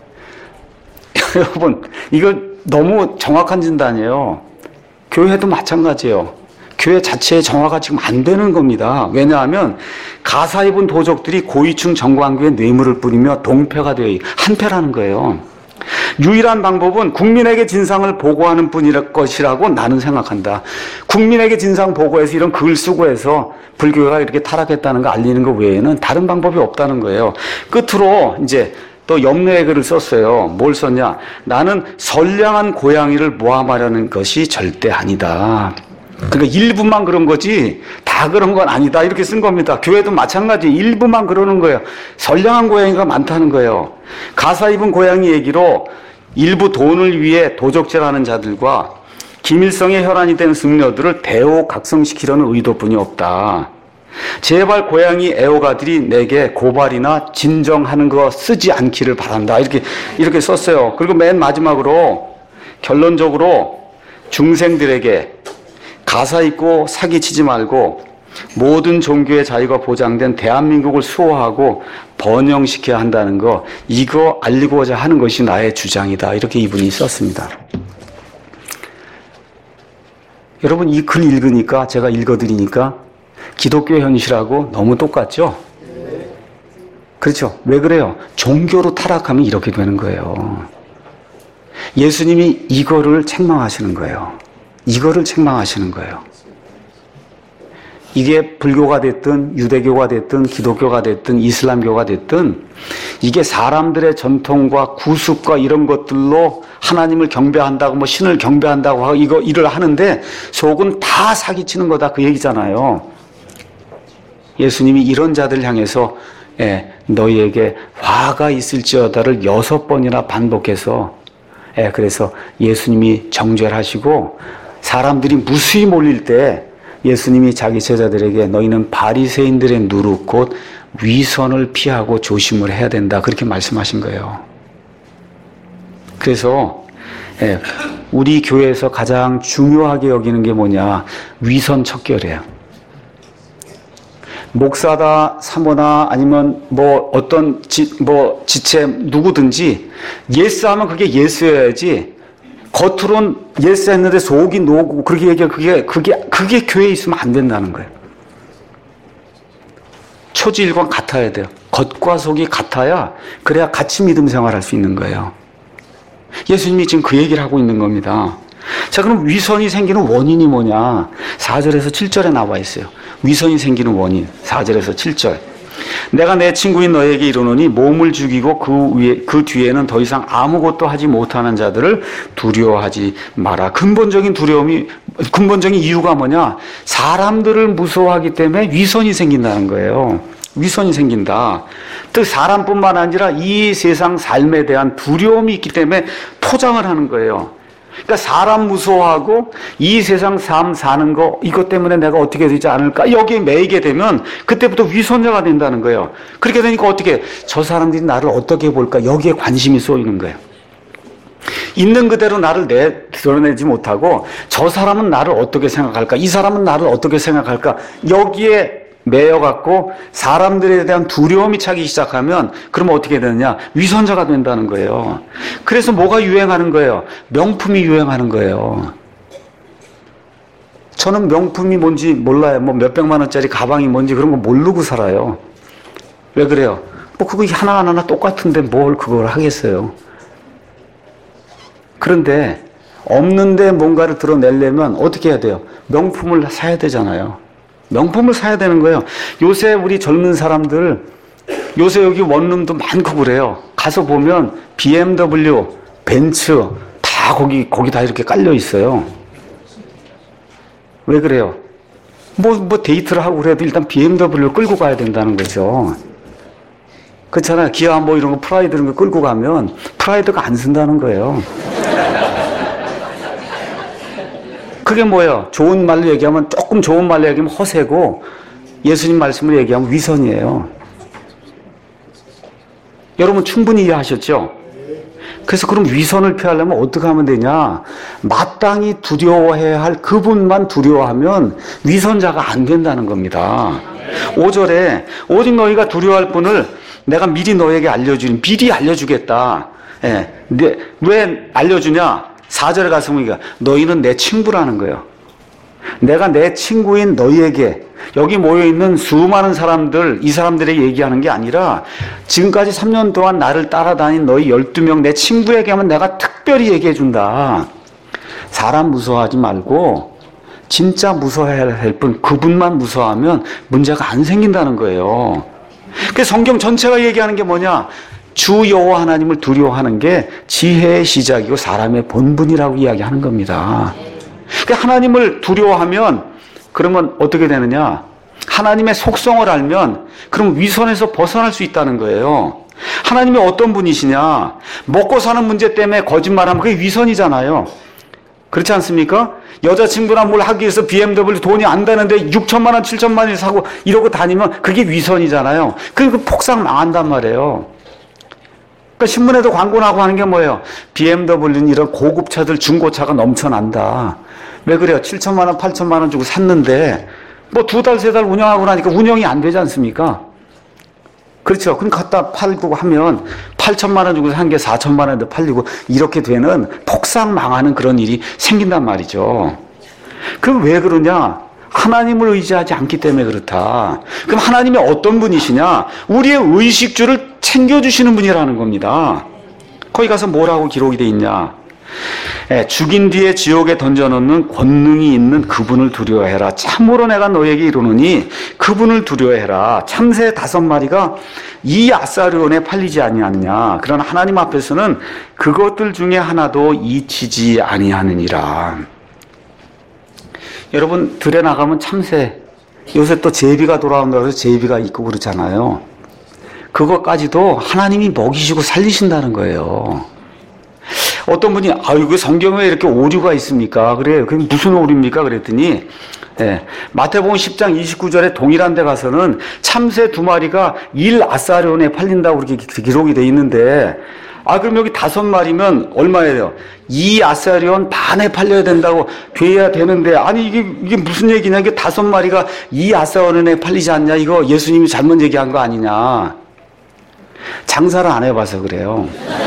여러분, 이거 너무 정확한 진단이에요. 교회도 마찬가지예요. 교회 자체의 정화가 지금 안 되는 겁니다. 왜냐하면 가사 입은 도적들이 고위층 정관교에 뇌물을 뿌리며 동패가 되어 한패라는 거예요. 유일한 방법은 국민에게 진상을 보고하는 뿐일 것이라고 나는 생각한다. 국민에게 진상 보고해서 이런 글을 쓰고 해서 불교가 이렇게 타락했다는 거 알리는 것 외에는 다른 방법이 없다는 거예요. 끝으로 이제 또 염려의 글을 썼어요. 뭘 썼냐? 나는 선량한 고양이를 모함하려는 것이 절대 아니다. 그러니까 일부만 그런 거지 다 그런 건 아니다. 이렇게 쓴 겁니다. 교회도 마찬가지. 일부만 그러는 거예요. 선량한 고양이가 많다는 거예요. 가사 입은 고양이 얘기로 일부 돈을 위해 도적질하는 자들과 김일성의 혈안이 된 승려들을 대오각성시키려는 의도뿐이 없다. 제발 고양이 애호가들이 내게 고발이나 진정하는 거 쓰지 않기를 바란다. 이렇게 썼어요. 그리고 맨 마지막으로 결론적으로 중생들에게 가사 입고 사기치지 말고 모든 종교의 자유가 보장된 대한민국을 수호하고 번영시켜야 한다는 거, 이거 알리고자 하는 것이 나의 주장이다. 이렇게 이분이 썼습니다. 여러분 이 글 읽으니까, 제가 읽어드리니까 기독교 현실하고 너무 똑같죠? 그렇죠? 왜 그래요? 종교로 타락하면 이렇게 되는 거예요. 예수님이 이거를 책망하시는 거예요. 이거를 책망하시는 거예요. 이게 불교가 됐든 유대교가 됐든 기독교가 됐든 이슬람교가 됐든 이게 사람들의 전통과 구습과 이런 것들로 하나님을 경배한다고 뭐 신을 경배한다고 하고 이거 일을 하는데 속은 다 사기치는 거다 그 얘기잖아요. 예수님이 이런 자들 향해서 너희에게 화가 있을지어다를 6번이나 반복해서 그래서 예수님이 정죄하시고 사람들이 무수히 몰릴 때 예수님이 자기 제자들에게 너희는 바리새인들의 누룩 곧 위선을 피하고 조심을 해야 된다 그렇게 말씀하신 거예요. 그래서 우리 교회에서 가장 중요하게 여기는 게 뭐냐? 위선 척결이에요. 목사다 사모나 아니면 뭐 어떤 지체 누구든지 예스하면 그게 예스여야지 겉으로는 예스했는데 속이 노고 그렇게 얘기하면 그게 교회에 있으면 안 된다는 거예요. 초지일관 같아야 돼요. 겉과 속이 같아야 그래야 같이 믿음 생활할 수 있는 거예요. 예수님이 지금 그 얘기를 하고 있는 겁니다. 자, 그럼 위선이 생기는 원인이 뭐냐? 4절에서 7절에 나와 있어요. 위선이 생기는 원인. 4절에서 7절. 내가 내 친구인 너에게 이르노니 몸을 죽이고 그 뒤에는 더 이상 아무것도 하지 못하는 자들을 두려워하지 마라. 근본적인 이유가 뭐냐? 사람들을 무서워하기 때문에 위선이 생긴다는 거예요. 위선이 생긴다. 즉 사람뿐만 아니라 이 세상 삶에 대한 두려움이 있기 때문에 포장을 하는 거예요. 그러니까 사람 무서워하고 이 세상 삶 사는 거 이것 때문에 내가 어떻게 되지 않을까 여기에 매이게 되면 그때부터 위선자가 된다는 거예요. 그렇게 되니까 어떻게 저 사람들이 나를 어떻게 볼까 여기에 관심이 쏠리는 거예요. 있는 그대로 나를 드러내지 못하고 저 사람은 나를 어떻게 생각할까 이 사람은 나를 어떻게 생각할까 여기에 매여갖고 사람들에 대한 두려움이 차기 시작하면 그러면 어떻게 되느냐? 위선자가 된다는 거예요. 그래서 뭐가 유행하는 거예요? 명품이 유행하는 거예요. 저는 명품이 뭔지 몰라요. 뭐 몇백만 원짜리 가방이 뭔지 그런 거 모르고 살아요. 왜 그래요? 뭐 그거 하나하나 똑같은데 뭘 그걸 하겠어요. 그런데 없는데 뭔가를 드러내려면 어떻게 해야 돼요? 명품을 사야 되잖아요. 명품을 사야 되는 거예요. 요새 우리 젊은 사람들, 요새 여기 원룸도 많고 그래요. 가서 보면 BMW, 벤츠 다 거기 다 이렇게 깔려 있어요. 왜 그래요? 뭐 데이트를 하고 그래도 일단 BMW를 끌고 가야 된다는 거죠. 그렇잖아요. 기아 뭐 이런 거 프라이드 이런 거 끌고 가면 프라이드가 안 쓴다는 거예요. 그게 뭐예요? 좋은 말로 얘기하면 조금 좋은 말로 얘기하면 허세고 예수님 말씀을 얘기하면 위선이에요. 여러분 충분히 이해하셨죠? 그래서 그럼 위선을 피하려면 어떻게 하면 되냐? 마땅히 두려워해야 할 그분만 두려워하면 위선자가 안 된다는 겁니다. 5절에 오직 너희가 두려워할 분을 내가 미리 너에게 미리 알려주겠다. 왜 알려주냐? 4절에 가서 보니까 너희는 내 친구라는 거예요. 내가 내 친구인 너희에게 여기 모여있는 수많은 사람들 이 사람들에게 얘기하는 게 아니라 지금까지 3년 동안 나를 따라다닌 너희 12명 내 친구에게 하면 내가 특별히 얘기해 준다. 사람 무서워하지 말고 진짜 무서워해야 할 분 그분만 무서워하면 문제가 안 생긴다는 거예요. 그래서 성경 전체가 얘기하는 게 뭐냐? 주 여호와 하나님을 두려워하는 게 지혜의 시작이고 사람의 본분이라고 이야기하는 겁니다. 그러니까 하나님을 두려워하면 그러면 어떻게 되느냐? 하나님의 속성을 알면 그럼 위선에서 벗어날 수 있다는 거예요. 하나님이 어떤 분이시냐? 먹고 사는 문제 때문에 거짓말하면 그게 위선이잖아요. 그렇지 않습니까? 여자친구랑 뭘 하기 위해서 BMW 돈이 안 되는데 6천만 원, 7천만 원을 사고 이러고 다니면 그게 위선이잖아요. 그 폭삭 망한단 말이에요. 그러니까 신문에도 광고 나고 하는 게 뭐예요? BMW는 이런 고급차들 중고차가 넘쳐난다. 왜 그래요? 7천만 원, 8천만 원 주고 샀는데 뭐 2달, 3달 운영하고 나니까 운영이 안 되지 않습니까? 그렇죠. 그럼 갖다 팔고 하면 8천만 원 주고 산 게 4천만 원에 팔리고 이렇게 되는 폭삭 망하는 그런 일이 생긴단 말이죠. 그럼 왜 그러냐? 하나님을 의지하지 않기 때문에 그렇다. 그럼 하나님이 어떤 분이시냐? 우리의 의식주를 챙겨주시는 분이라는 겁니다. 거기 가서 뭐라고 기록이 돼 있냐? 죽인 뒤에 지옥에 던져놓는 권능이 있는 그분을 두려워해라. 참으로 내가 너에게 이르노니 그분을 두려워해라. 참새 5마리가 이 아사르온에 팔리지 아니하느냐. 그러나 하나님 앞에서는 그것들 중에 하나도 잊히지 아니하느니라. 여러분, 들에 나가면 참새, 요새 또 제비가 돌아온다고 해서 제비가 있고 그러잖아요. 그것까지도 하나님이 먹이시고 살리신다는 거예요. 어떤 분이 이거 성경에 이렇게 오류가 있습니까? 그래요. 그게 무슨 오류입니까? 그랬더니 마태복음 10장 29절에 동일한 데 가서는 참새 2마리가 1 아사르온에 팔린다고 그렇게 기록이 돼 있는데 그럼 여기 5마리면 얼마예요? 2 아사르온 반에 팔려야 된다고 돼야 되는데 이게 무슨 얘기냐? 이게 5마리가 2 아사르온에 팔리지 않냐? 이거 예수님이 잘못 얘기한 거 아니냐? 장사를 안 해봐서 그래요.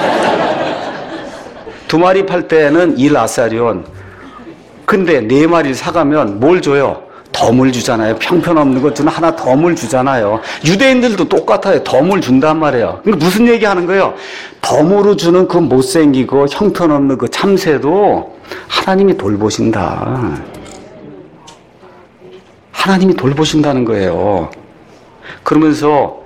2마리 팔 때는 1 아사리온. 근데 4마리를 사가면 뭘 줘요? 덤을 주잖아요. 형편없는 것 중 하나 덤을 주잖아요. 유대인들도 똑같아요. 덤을 준단 말이에요. 그러니까 무슨 얘기 하는 거예요? 덤으로 주는 그 못생기고 형편없는 그 참새도 하나님이 돌보신다. 하나님이 돌보신다는 거예요. 그러면서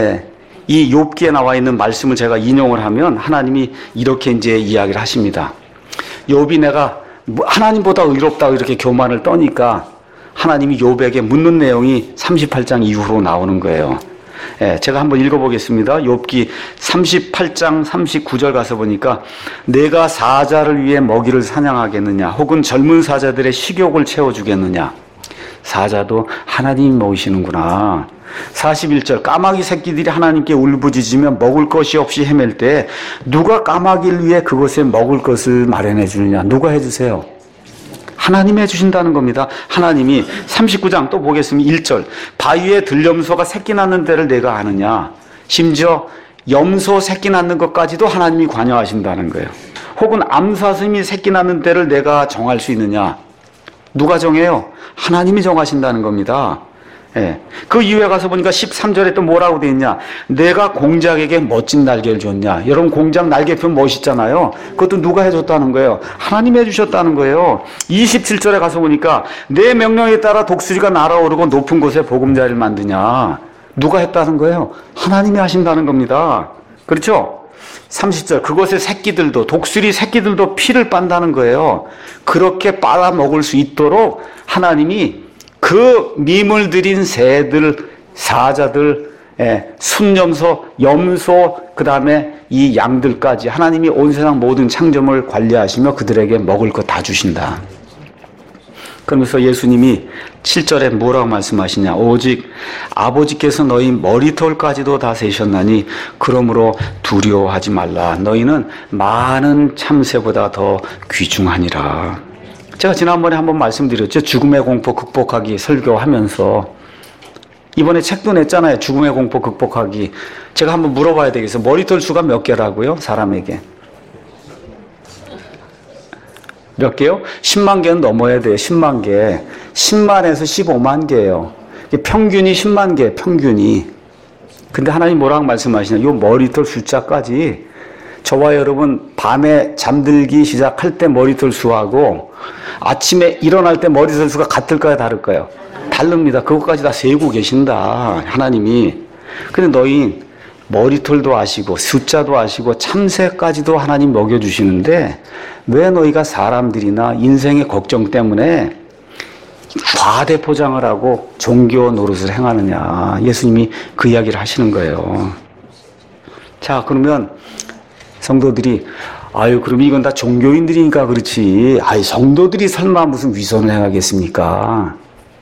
이 욥기에 나와 있는 말씀을 제가 인용을 하면 하나님이 이렇게 이제 이야기를 하십니다. 욥이 내가 하나님보다 의롭다고 이렇게 교만을 떠니까 하나님이 욥에게 묻는 내용이 38장 이후로 나오는 거예요. 제가 한번 읽어보겠습니다. 욥기 38장 39절 가서 보니까 내가 사자를 위해 먹이를 사냥하겠느냐 혹은 젊은 사자들의 식욕을 채워주겠느냐. 사자도 하나님이 먹이시는구나. 41절 까마귀 새끼들이 하나님께 울부짖으며 먹을 것이 없이 헤맬 때 누가 까마귀를 위해 그것에 먹을 것을 마련해 주느냐. 누가 해주세요? 하나님이 해주신다는 겁니다. 하나님이. 39장 또 보겠습니다. 1절 바위에 들염소가 새끼 낳는 때를 내가 아느냐. 심지어 염소 새끼 낳는 것까지도 하나님이 관여하신다는 거예요. 혹은 암사슴이 새끼 낳는 때를 내가 정할 수 있느냐. 누가 정해요? 하나님이 정하신다는 겁니다. 그 이후에 가서 보니까 13절에 또 뭐라고 되어 있냐. 내가 공작에게 멋진 날개를 줬냐. 여러분 공작 날개표 멋있잖아요. 그것도 누가 해줬다는 거예요? 하나님이 해주셨다는 거예요. 27절에 가서 보니까 내 명령에 따라 독수리가 날아오르고 높은 곳에 보금자리를 만드냐. 누가 했다는 거예요? 하나님이 하신다는 겁니다. 그렇죠? 30절 그것의 새끼들도 독수리 새끼들도 피를 빤다는 거예요. 그렇게 빨아먹을 수 있도록 하나님이 그 밈을 들인 새들, 사자들, 순염소, 염소, 그 다음에 이 양들까지 하나님이 온 세상 모든 창조물을 관리하시며 그들에게 먹을 것 다 주신다. 그러면서 예수님이 7절에 뭐라고 말씀하시냐. 오직 아버지께서 너희 머리털까지도 다 세셨나니 그러므로 두려워하지 말라. 너희는 많은 참새보다 더 귀중하니라. 제가 지난번에 한번 말씀드렸죠. 죽음의 공포 극복하기 설교하면서 이번에 책도 냈잖아요. 죽음의 공포 극복하기. 제가 한번 물어봐야 되겠어요. 머리털 수가 몇 개라고요? 사람에게. 몇 개요? 10만 개는 넘어야 돼요. 10만 개. 10만에서 15만 개예요. 평균이 10만 개, 평균이. 근데 하나님 뭐라고 말씀하시냐. 이 머리털 숫자까지 저와 여러분 밤에 잠들기 시작할 때 머리털 수하고 아침에 일어날 때 머리털 수가 같을까요? 다를까요? 다릅니다. 그것까지 다 세고 계신다. 하나님이. 근데 너희 머리털도 아시고 숫자도 아시고 참새까지도 하나님 먹여주시는데 왜 너희가 사람들이나 인생의 걱정 때문에 과대포장을 하고 종교 노릇을 행하느냐. 예수님이 그 이야기를 하시는 거예요. 자, 그러면 성도들이 그럼 이건 다 종교인들이니까 그렇지. 성도들이 설마 무슨 위선을 행하겠습니까?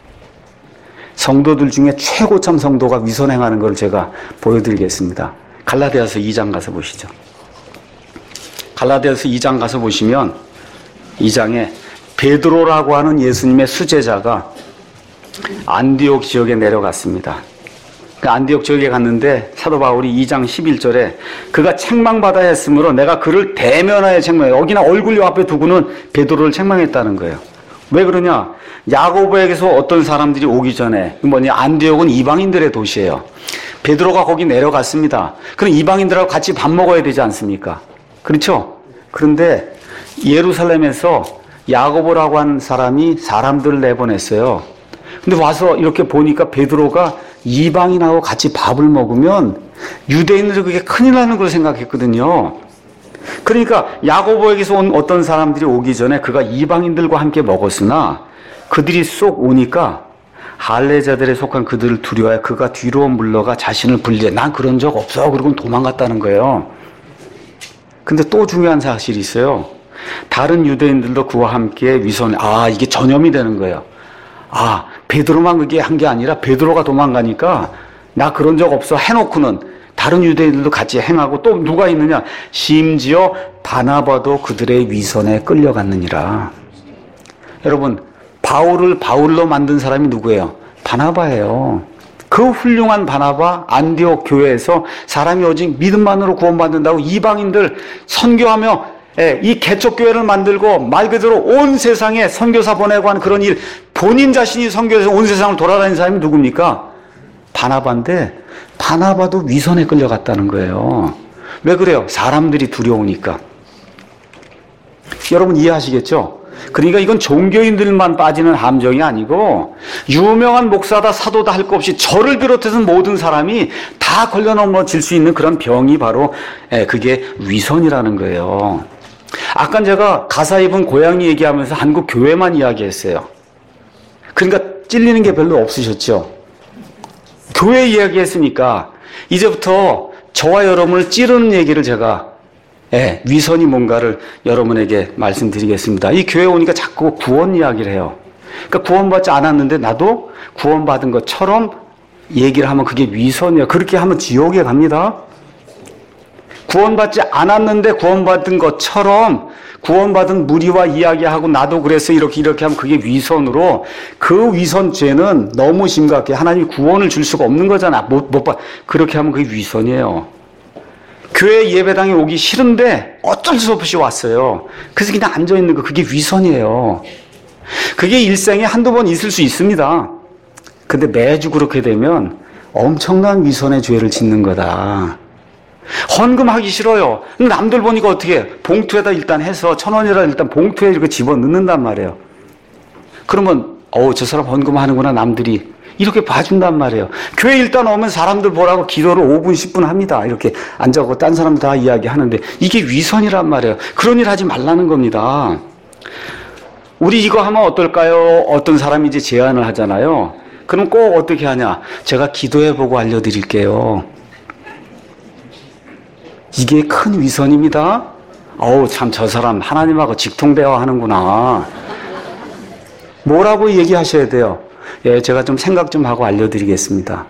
성도들 중에 최고참 성도가 위선 행하는 걸 제가 보여드리겠습니다. 갈라디아서 2장 가서 보시죠. 갈라디아서 2장 가서 보시면 2장에 베드로라고 하는 예수님의 수제자가 안디옥 지역에 내려갔습니다. 그 안디옥 지역에 갔는데 사도 바울이 2장 11절에 그가 책망받아야 했으므로 내가 그를 대면하여 책망해. 여기나 얼굴 앞에 두고는 베드로를 책망했다는 거예요. 왜 그러냐? 야고보에게서 어떤 사람들이 오기 전에 안디옥은 이방인들의 도시예요. 베드로가 거기 내려갔습니다. 그럼 이방인들하고 같이 밥 먹어야 되지 않습니까? 그렇죠? 그런데 예루살렘에서 야고보라고 하는 사람이 사람들을 내보냈어요. 근데 와서 이렇게 보니까 베드로가 이방인하고 같이 밥을 먹으면 유대인들이 그게 큰일 나는 걸 생각했거든요. 그러니까 야고보에게서 온 어떤 사람들이 오기 전에 그가 이방인들과 함께 먹었으나 그들이 쏙 오니까 할례자들에 속한 그들을 두려워해 그가 뒤로 물러가 자신을 분리해. 난 그런 적 없어. 그러고 도망갔다는 거예요. 근데 또 중요한 사실이 있어요. 다른 유대인들도 그와 함께 위선해. 이게 전염이 되는 거예요. 베드로만 그게 한 게 아니라 베드로가 도망가니까 나 그런 적 없어 해놓고는 다른 유대인들도 같이 행하고 또 누가 있느냐? 심지어 바나바도 그들의 위선에 끌려갔느니라. 여러분, 바울을 바울로 만든 사람이 누구예요? 바나바예요. 그 훌륭한 바나바 안디옥 교회에서 사람이 오직 믿음만으로 구원받는다고 이방인들 선교하며 이 개척교회를 만들고 말 그대로 온 세상에 선교사 보내고 하는 그런 일, 본인 자신이 선교해서 온 세상을 돌아다니는 사람이 누굽니까? 바나바인데 바나바도 위선에 끌려갔다는 거예요. 왜 그래요? 사람들이 두려우니까. 여러분 이해하시겠죠? 그러니까 이건 종교인들만 빠지는 함정이 아니고 유명한 목사다 사도다 할 것 없이 저를 비롯해서 모든 사람이 다 걸려 넘어질 수 있는 그런 병이 바로 그게 위선이라는 거예요. 아까 제가 가사 입은 고양이 얘기하면서 한국 교회만 이야기했어요. 그러니까 찔리는 게 별로 없으셨죠? 교회 이야기했으니까 이제부터 저와 여러분을 찌르는 얘기를 제가 위선이 뭔가를 여러분에게 말씀드리겠습니다. 이 교회 오니까 자꾸 구원 이야기를 해요. 그러니까 구원받지 않았는데 나도 구원받은 것처럼 얘기를 하면 그게 위선이에요. 그렇게 하면 지옥에 갑니다. 구원받지 않았는데 구원받은 것처럼 구원받은 무리와 이야기하고 나도 그래서 이렇게 하면 그게 위선으로, 그 위선죄는 너무 심각해. 하나님이 구원을 줄 수가 없는 거잖아. 그렇게 하면 그게 위선이에요. 교회 예배당에 오기 싫은데 어쩔 수 없이 왔어요. 그래서 그냥 앉아있는 거, 그게 위선이에요. 그게 일생에 한두 번 있을 수 있습니다. 근데 매주 그렇게 되면 엄청난 위선의 죄를 짓는 거다. 헌금하기 싫어요. 남들 보니까 어떻게 해? 봉투에다 일단 해서 1,000원이라 일단 봉투에 이렇게 집어넣는단 말이에요. 그러면 저 사람 헌금하는구나 남들이 이렇게 봐준단 말이에요. 교회 일단 오면 사람들 보라고 기도를 5분 10분 합니다. 이렇게 앉아고 딴 사람 다 이야기하는데 이게 위선이란 말이에요. 그런 일 하지 말라는 겁니다. 우리 이거 하면 어떨까요? 어떤 사람이 이제 제안을 하잖아요. 그럼 꼭 어떻게 하냐? 제가 기도해보고 알려드릴게요. 이게 큰 위선입니다. 참 저 사람 하나님하고 직통대화하는구나. 뭐라고 얘기하셔야 돼요? 제가 좀 생각 좀 하고 알려드리겠습니다.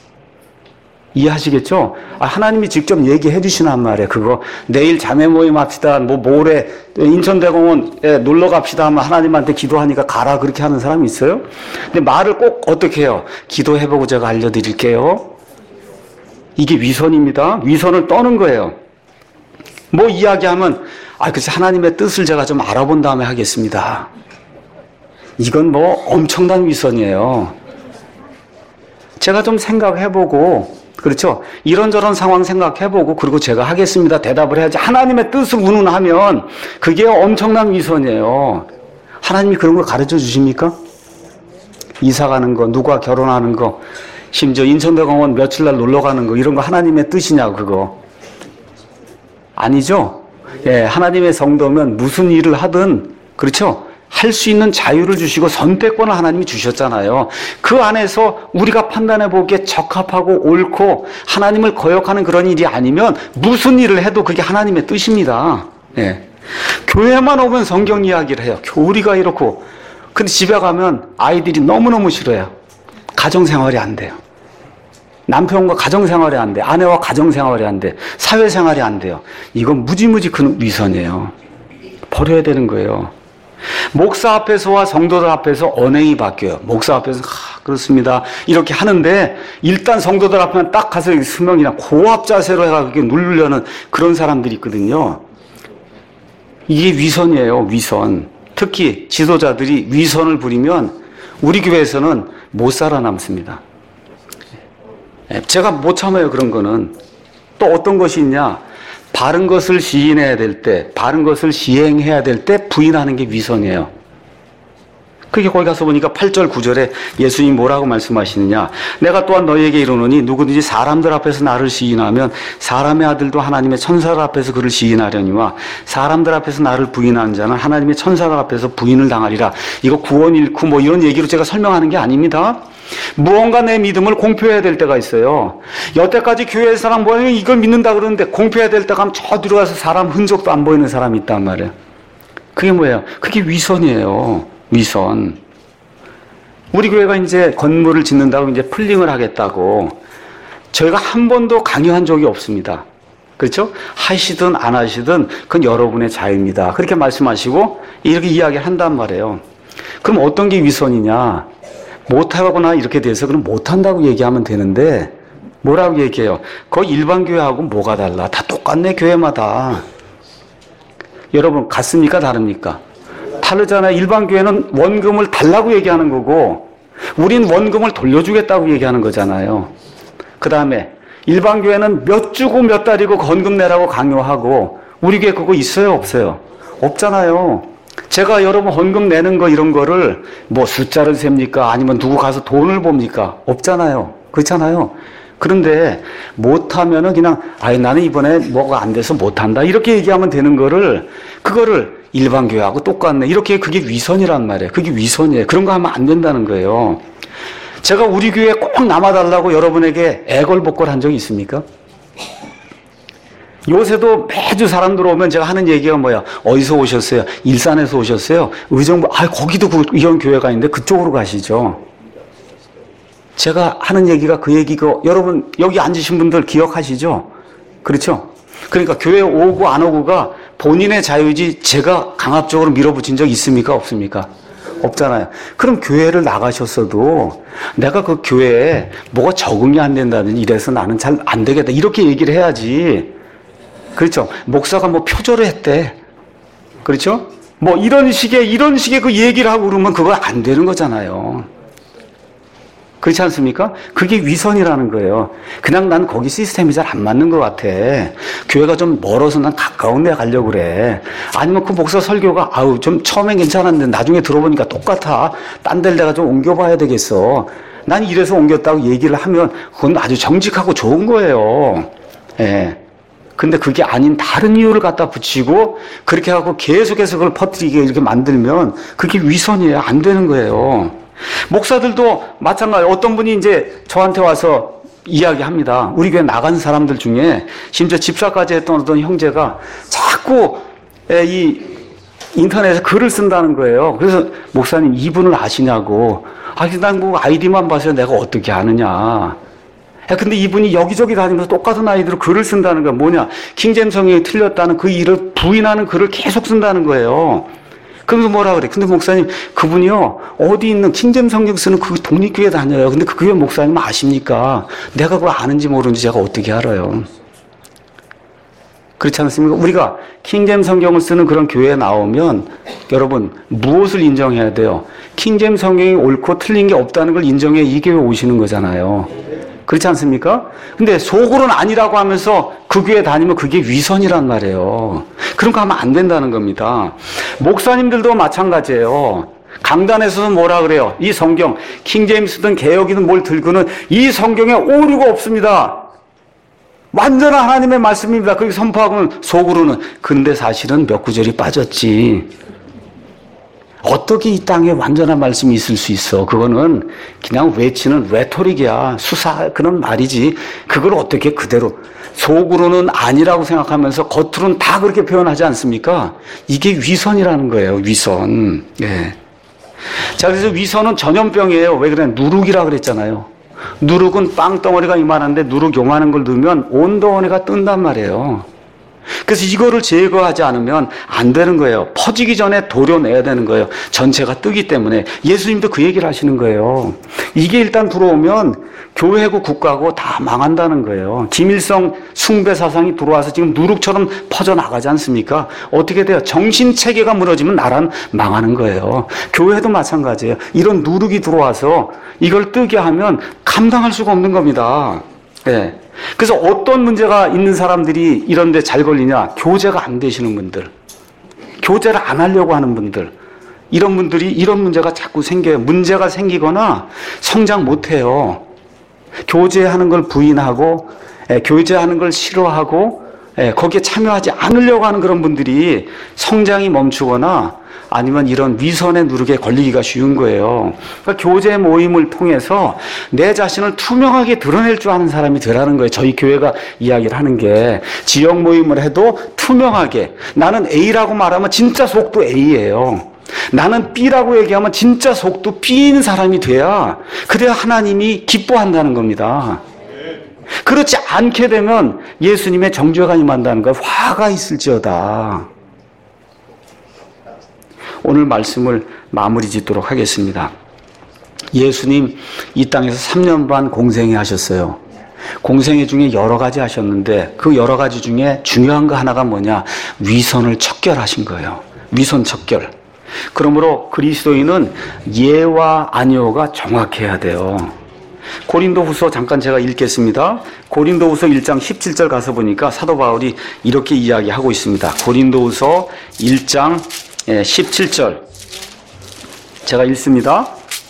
이해하시겠죠? 하나님이 직접 얘기해 주시란 말이에요. 그거 내일 자매 모임 합시다. 모레 인천대공원 놀러 갑시다 하면 하나님한테 기도하니까 가라 그렇게 하는 사람이 있어요? 근데 말을 꼭 어떻게 해요? 기도해보고 제가 알려드릴게요. 이게 위선입니다. 위선을 떠는 거예요. 이야기하면 글쎄 하나님의 뜻을 제가 좀 알아본 다음에 하겠습니다. 이건 엄청난 위선이에요. 제가 좀 생각해보고, 그렇죠? 이런저런 상황 생각해보고, 그리고 제가 하겠습니다. 대답을 해야지. 하나님의 뜻을 운운하면 그게 엄청난 위선이에요. 하나님이 그런 걸 가르쳐 주십니까? 이사 가는 거, 누가 결혼하는 거, 심지어 인천대공원 며칠 날 놀러 가는 거, 이런 거 하나님의 뜻이냐고, 그거. 아니죠? 하나님의 성도면 무슨 일을 하든, 그렇죠? 할 수 있는 자유를 주시고 선택권을 하나님이 주셨잖아요. 그 안에서 우리가 판단해 보기에 적합하고 옳고 하나님을 거역하는 그런 일이 아니면 무슨 일을 해도 그게 하나님의 뜻입니다. 교회만 오면 성경 이야기를 해요. 우리가 이렇고. 근데 집에 가면 아이들이 너무너무 싫어요. 가정생활이 안 돼요. 남편과 가정생활이 안 돼. 아내와 가정생활이 안 돼. 사회생활이 안 돼요. 이건 무지무지 큰 위선이에요. 버려야 되는 거예요. 목사 앞에서와 성도들 앞에서 언행이 바뀌어요. 목사 앞에서 그렇습니다 이렇게 하는데 일단 성도들 앞에만 딱 가서 수명이나 고압 자세로 해가지고 누르려는 그런 사람들이 있거든요. 이게 위선이에요. 위선. 특히 지도자들이 위선을 부리면 우리 교회에서는 못 살아남습니다. 제가 못 참아요. 그런 거는. 또 어떤 것이 있냐? 바른 것을 시인해야 될 때, 바른 것을 시행해야 될 때 부인하는 게 위선이에요. 그게 거기 가서 보니까 8절 9절에 예수님이 뭐라고 말씀하시느냐. 내가 또한 너희에게 이르노니 누구든지 사람들 앞에서 나를 시인하면 사람의 아들도 하나님의 천사들 앞에서 그를 시인하려니와 사람들 앞에서 나를 부인하는 자는 하나님의 천사들 앞에서 부인을 당하리라. 이거 구원 잃고 뭐 이런 얘기로 제가 설명하는 게 아닙니다. 무언가 내 믿음을 공표해야 될 때가 있어요. 여태까지 교회 사람 뭐냐 이걸 믿는다 그러는데 공표해야 될 때가 하면 저 뒤로 가서 사람 흔적도 안 보이는 사람이 있단 말이에요. 그게 뭐예요? 그게 위선이에요. 위선. 우리 교회가 이제 건물을 짓는다고 이제 플링을 하겠다고 저희가 한 번도 강요한 적이 없습니다. 그렇죠? 하시든 안 하시든 그건 여러분의 자유입니다. 그렇게 말씀하시고 이렇게 이야기를 한단 말이에요. 그럼 어떤 게 위선이냐? 못하거나 이렇게 돼서 그럼 못한다고 얘기하면 되는데 뭐라고 얘기해요? 거의 일반 교회하고 뭐가 달라? 다 똑같네 교회마다. 여러분 같습니까? 다릅니까? 다르잖아요. 일반 교회는 원금을 달라고 얘기하는 거고 우린 원금을 돌려주겠다고 얘기하는 거잖아요. 그 다음에 일반 교회는 몇 주고 몇 달이고 건금 내라고 강요하고 우리 교회 그거 있어요? 없어요? 없잖아요. 제가 여러분 헌금 내는 거 이런 거를 뭐 숫자를 셉니까? 아니면 누구 가서 돈을 봅니까? 없잖아요. 그렇잖아요. 그런데 못하면은 그냥 나는 이번에 뭐가 안 돼서 못한다 이렇게 얘기하면 되는 거를 그거를 일반 교회하고 똑같네 이렇게 그게 위선이란 말이에요. 그게 위선이에요. 그런 거 하면 안 된다는 거예요. 제가 우리 교회에 꼭 남아달라고 여러분에게 애걸복걸 한 적이 있습니까? 요새도 매주 사람 들어오면 제가 하는 얘기가 뭐야? 어디서 오셨어요? 일산에서 오셨어요? 의정부, 거기도 이런 교회가 있는데 그쪽으로 가시죠. 제가 하는 얘기가 그 얘기고, 여러분, 여기 앉으신 분들 기억하시죠? 그렇죠? 그러니까 교회 오고 안 오고가 본인의 자유지 제가 강압적으로 밀어붙인 적 있습니까? 없습니까? 없잖아요. 그럼 교회를 나가셨어도 내가 그 교회에 뭐가 적응이 안 된다든지 이래서 나는 잘 안 되겠다. 이렇게 얘기를 해야지. 그렇죠? 목사가 뭐 표절을 했대. 그렇죠? 뭐 이런 식의 그 얘기를 하고 그러면 그거 안 되는 거잖아요. 그렇지 않습니까? 그게 위선이라는 거예요. 그냥 난 거기 시스템이 잘 안 맞는 것 같아. 교회가 좀 멀어서 난 가까운 데 가려고 그래. 아니면 그 목사 설교가 좀 처음엔 괜찮았는데 나중에 들어보니까 똑같아. 딴 데를 내가 좀 옮겨봐야 되겠어. 난 이래서 옮겼다고 얘기를 하면 그건 아주 정직하고 좋은 거예요. 예. 근데 그게 아닌 다른 이유를 갖다 붙이고 그렇게 하고 계속해서 그걸 퍼뜨리게 이렇게 만들면 그게 위선이에요. 안 되는 거예요. 목사들도 마찬가지. 어떤 분이 이제 저한테 와서 이야기합니다. 우리 교회 나간 사람들 중에 심지어 집사까지 했던 어떤 형제가 자꾸 이 인터넷에 글을 쓴다는 거예요. 그래서 목사님 이분을 아시냐고. 난 뭐 아이디만 봐서 내가 어떻게 아느냐. 근데 이분이 여기저기 다니면서 똑같은 아이디로 글을 쓴다는 건 뭐냐. 킹제임스 성경이 틀렸다는 그 일을 부인하는 글을 계속 쓴다는 거예요. 그러면서 뭐라 그래? 근데 목사님, 그분이요, 어디 있는 킹제임스 성경 쓰는 그 독립교회 다녀요. 근데 그 교회 목사님 아십니까? 내가 그걸 아는지 모르는지 제가 어떻게 알아요? 그렇지 않습니까? 우리가 킹제임스 성경을 쓰는 그런 교회에 나오면 여러분 무엇을 인정해야 돼요? 킹제임스 성경이 옳고 틀린 게 없다는 걸 인정해 이 교회에 오시는 거잖아요. 그렇지 않습니까? 근데 속으로는 아니라고 하면서 그 교회 다니면 그게 위선이란 말이에요. 그런 거 하면 안 된다는 겁니다. 목사님들도 마찬가지예요. 강단에서는 뭐라 그래요? 이 성경, 킹제임스든 개혁이든 뭘 들고는 이 성경에 오류가 없습니다. 완전한 하나님의 말씀입니다. 그렇게 선포하고는 속으로는 근데 사실은 몇 구절이 빠졌지. 어떻게 이 땅에 완전한 말씀이 있을 수 있어? 그거는 그냥 외치는 레토릭이야. 수사 그런 말이지. 그걸 어떻게 그대로 속으로는 아니라고 생각하면서 겉으로는 다 그렇게 표현하지 않습니까? 이게 위선이라는 거예요. 위선. 예. 자, 그래서 위선은 전염병이에요. 왜 그래? 누룩이라 그랬잖아요. 누룩은 빵덩어리가 이만한데 누룩 요만한 걸 넣으면 온 덩어리가 뜬단 말이에요. 그래서 이거를 제거하지 않으면 안 되는 거예요. 퍼지기 전에 도려내야 되는 거예요. 전체가 뜨기 때문에. 예수님도 그 얘기를 하시는 거예요. 이게 일단 들어오면 교회고 국가고 다 망한다는 거예요. 김일성 숭배 사상이 들어와서 지금 누룩처럼 퍼져나가지 않습니까? 어떻게 돼요? 정신체계가 무너지면 나라는 망하는 거예요. 교회도 마찬가지예요. 이런 누룩이 들어와서 이걸 뜨게 하면 감당할 수가 없는 겁니다. 예. 그래서 어떤 문제가 있는 사람들이 이런 데 잘 걸리냐? 교제가 안 되시는 분들. 교제를 안 하려고 하는 분들. 이런 분들이 이런 문제가 자꾸 생겨요. 문제가 생기거나 성장 못 해요. 교제하는 걸 부인하고, 교제하는 걸 싫어하고, 거기에 참여하지 않으려고 하는 그런 분들이 성장이 멈추거나 아니면 이런 위선의 누룩에 걸리기가 쉬운 거예요. 그러니까 교제 모임을 통해서 내 자신을 투명하게 드러낼 줄 아는 사람이 되라는 거예요. 저희 교회가 이야기를 하는 게 지역 모임을 해도 투명하게 나는 A라고 말하면 진짜 속도 A예요. 나는 B라고 얘기하면 진짜 속도 B인 사람이 돼야 그래야 하나님이 기뻐한다는 겁니다. 그렇지 않게 되면 예수님의 정죄가 임한다는 걸 화가 있을지어다. 오늘 말씀을 마무리 짓도록 하겠습니다. 예수님 이 땅에서 3년 반 공생애 하셨어요. 공생애 중에 여러 가지 하셨는데 그 여러 가지 중에 중요한 거 하나가 뭐냐? 위선을 척결하신 거예요. 위선 척결. 그러므로 그리스도인은 예와 아니오가 정확해야 돼요. 고린도후서 잠깐 제가 읽겠습니다. 고린도후서 1장 17절 가서 보니까 사도 바울이 이렇게 이야기하고 있습니다. 고린도후서 1장 17절 제가 읽습니다.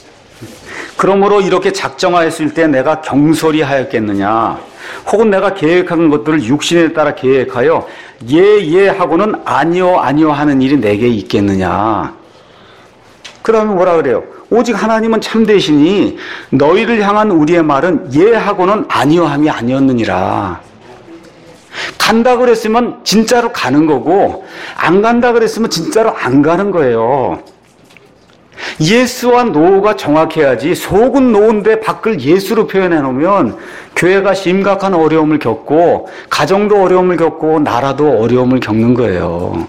그러므로 이렇게 작정하였을 때 내가 경솔히 하였겠느냐? 혹은 내가 계획한 것들을 육신에 따라 계획하여 예 하고는 아니요 하는 일이 내게 있겠느냐? 그러면 뭐라 그래요? 오직 하나님은 참되시니 너희를 향한 우리의 말은 예 하고는 아니요 함이 아니었느니라. 간다 그랬으면 진짜로 가는 거고 안 간다 그랬으면 진짜로 안 가는 거예요. 예스와 노가 정확해야지 속은 노인데 밖을 예수로 표현해 놓으면 교회가 심각한 어려움을 겪고 가정도 어려움을 겪고 나라도 어려움을 겪는 거예요.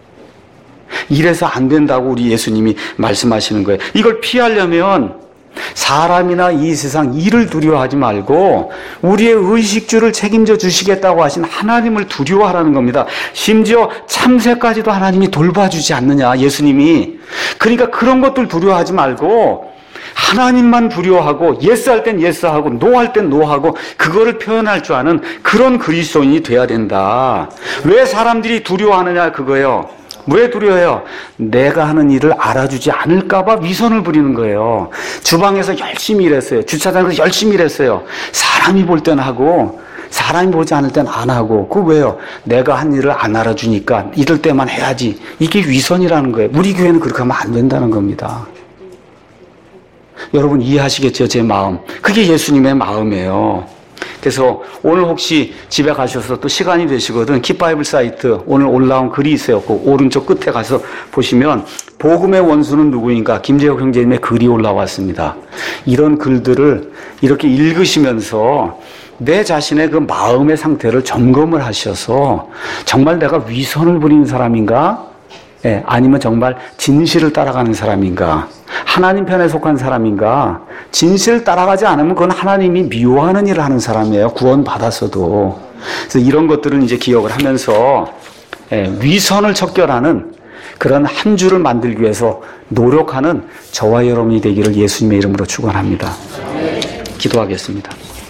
이래서 안 된다고 우리 예수님이 말씀하시는 거예요. 이걸 피하려면 사람이나 이 세상 일을 두려워하지 말고 우리의 의식주를 책임져 주시겠다고 하신 하나님을 두려워하라는 겁니다. 심지어 참새까지도 하나님이 돌봐주지 않느냐, 예수님이. 그러니까 그런 것들 두려워하지 말고 하나님만 두려워하고 예스 할 땐 예스하고 노 할 땐 노하고 그거를 표현할 줄 아는 그런 그리스도인이 돼야 된다. 왜 사람들이 두려워하느냐 그거예요. 왜 두려워해요? 내가 하는 일을 알아주지 않을까봐 위선을 부리는 거예요. 주방에서 열심히 일했어요. 주차장에서 열심히 일했어요. 사람이 볼 때는 하고 사람이 보지 않을 땐 안 하고. 그 왜요? 내가 한 일을 안 알아주니까 이럴 때만 해야지. 이게 위선이라는 거예요. 우리 교회는 그렇게 하면 안 된다는 겁니다. 여러분 이해하시겠죠? 제 마음. 그게 예수님의 마음이에요. 그래서 오늘 혹시 집에 가셔서 또 시간이 되시거든 킵바이블 사이트 오늘 올라온 글이 있어요. 그 오른쪽 끝에 가서 보시면 복음의 원수는 누구인가 김재혁 형제님의 글이 올라왔습니다. 이런 글들을 이렇게 읽으시면서 내 자신의 그 마음의 상태를 점검을 하셔서 정말 내가 위선을 부리는 사람인가? 아니면 정말 진실을 따라가는 사람인가? 하나님 편에 속한 사람인가? 진실을 따라가지 않으면 그건 하나님이 미워하는 일을 하는 사람이에요. 구원받았어도. 그래서 이런 것들을 이제 기억을 하면서 위선을 척결하는 그런 한 주를 만들기 위해서 노력하는 저와 여러분이 되기를 예수님의 이름으로 축원합니다. 기도하겠습니다.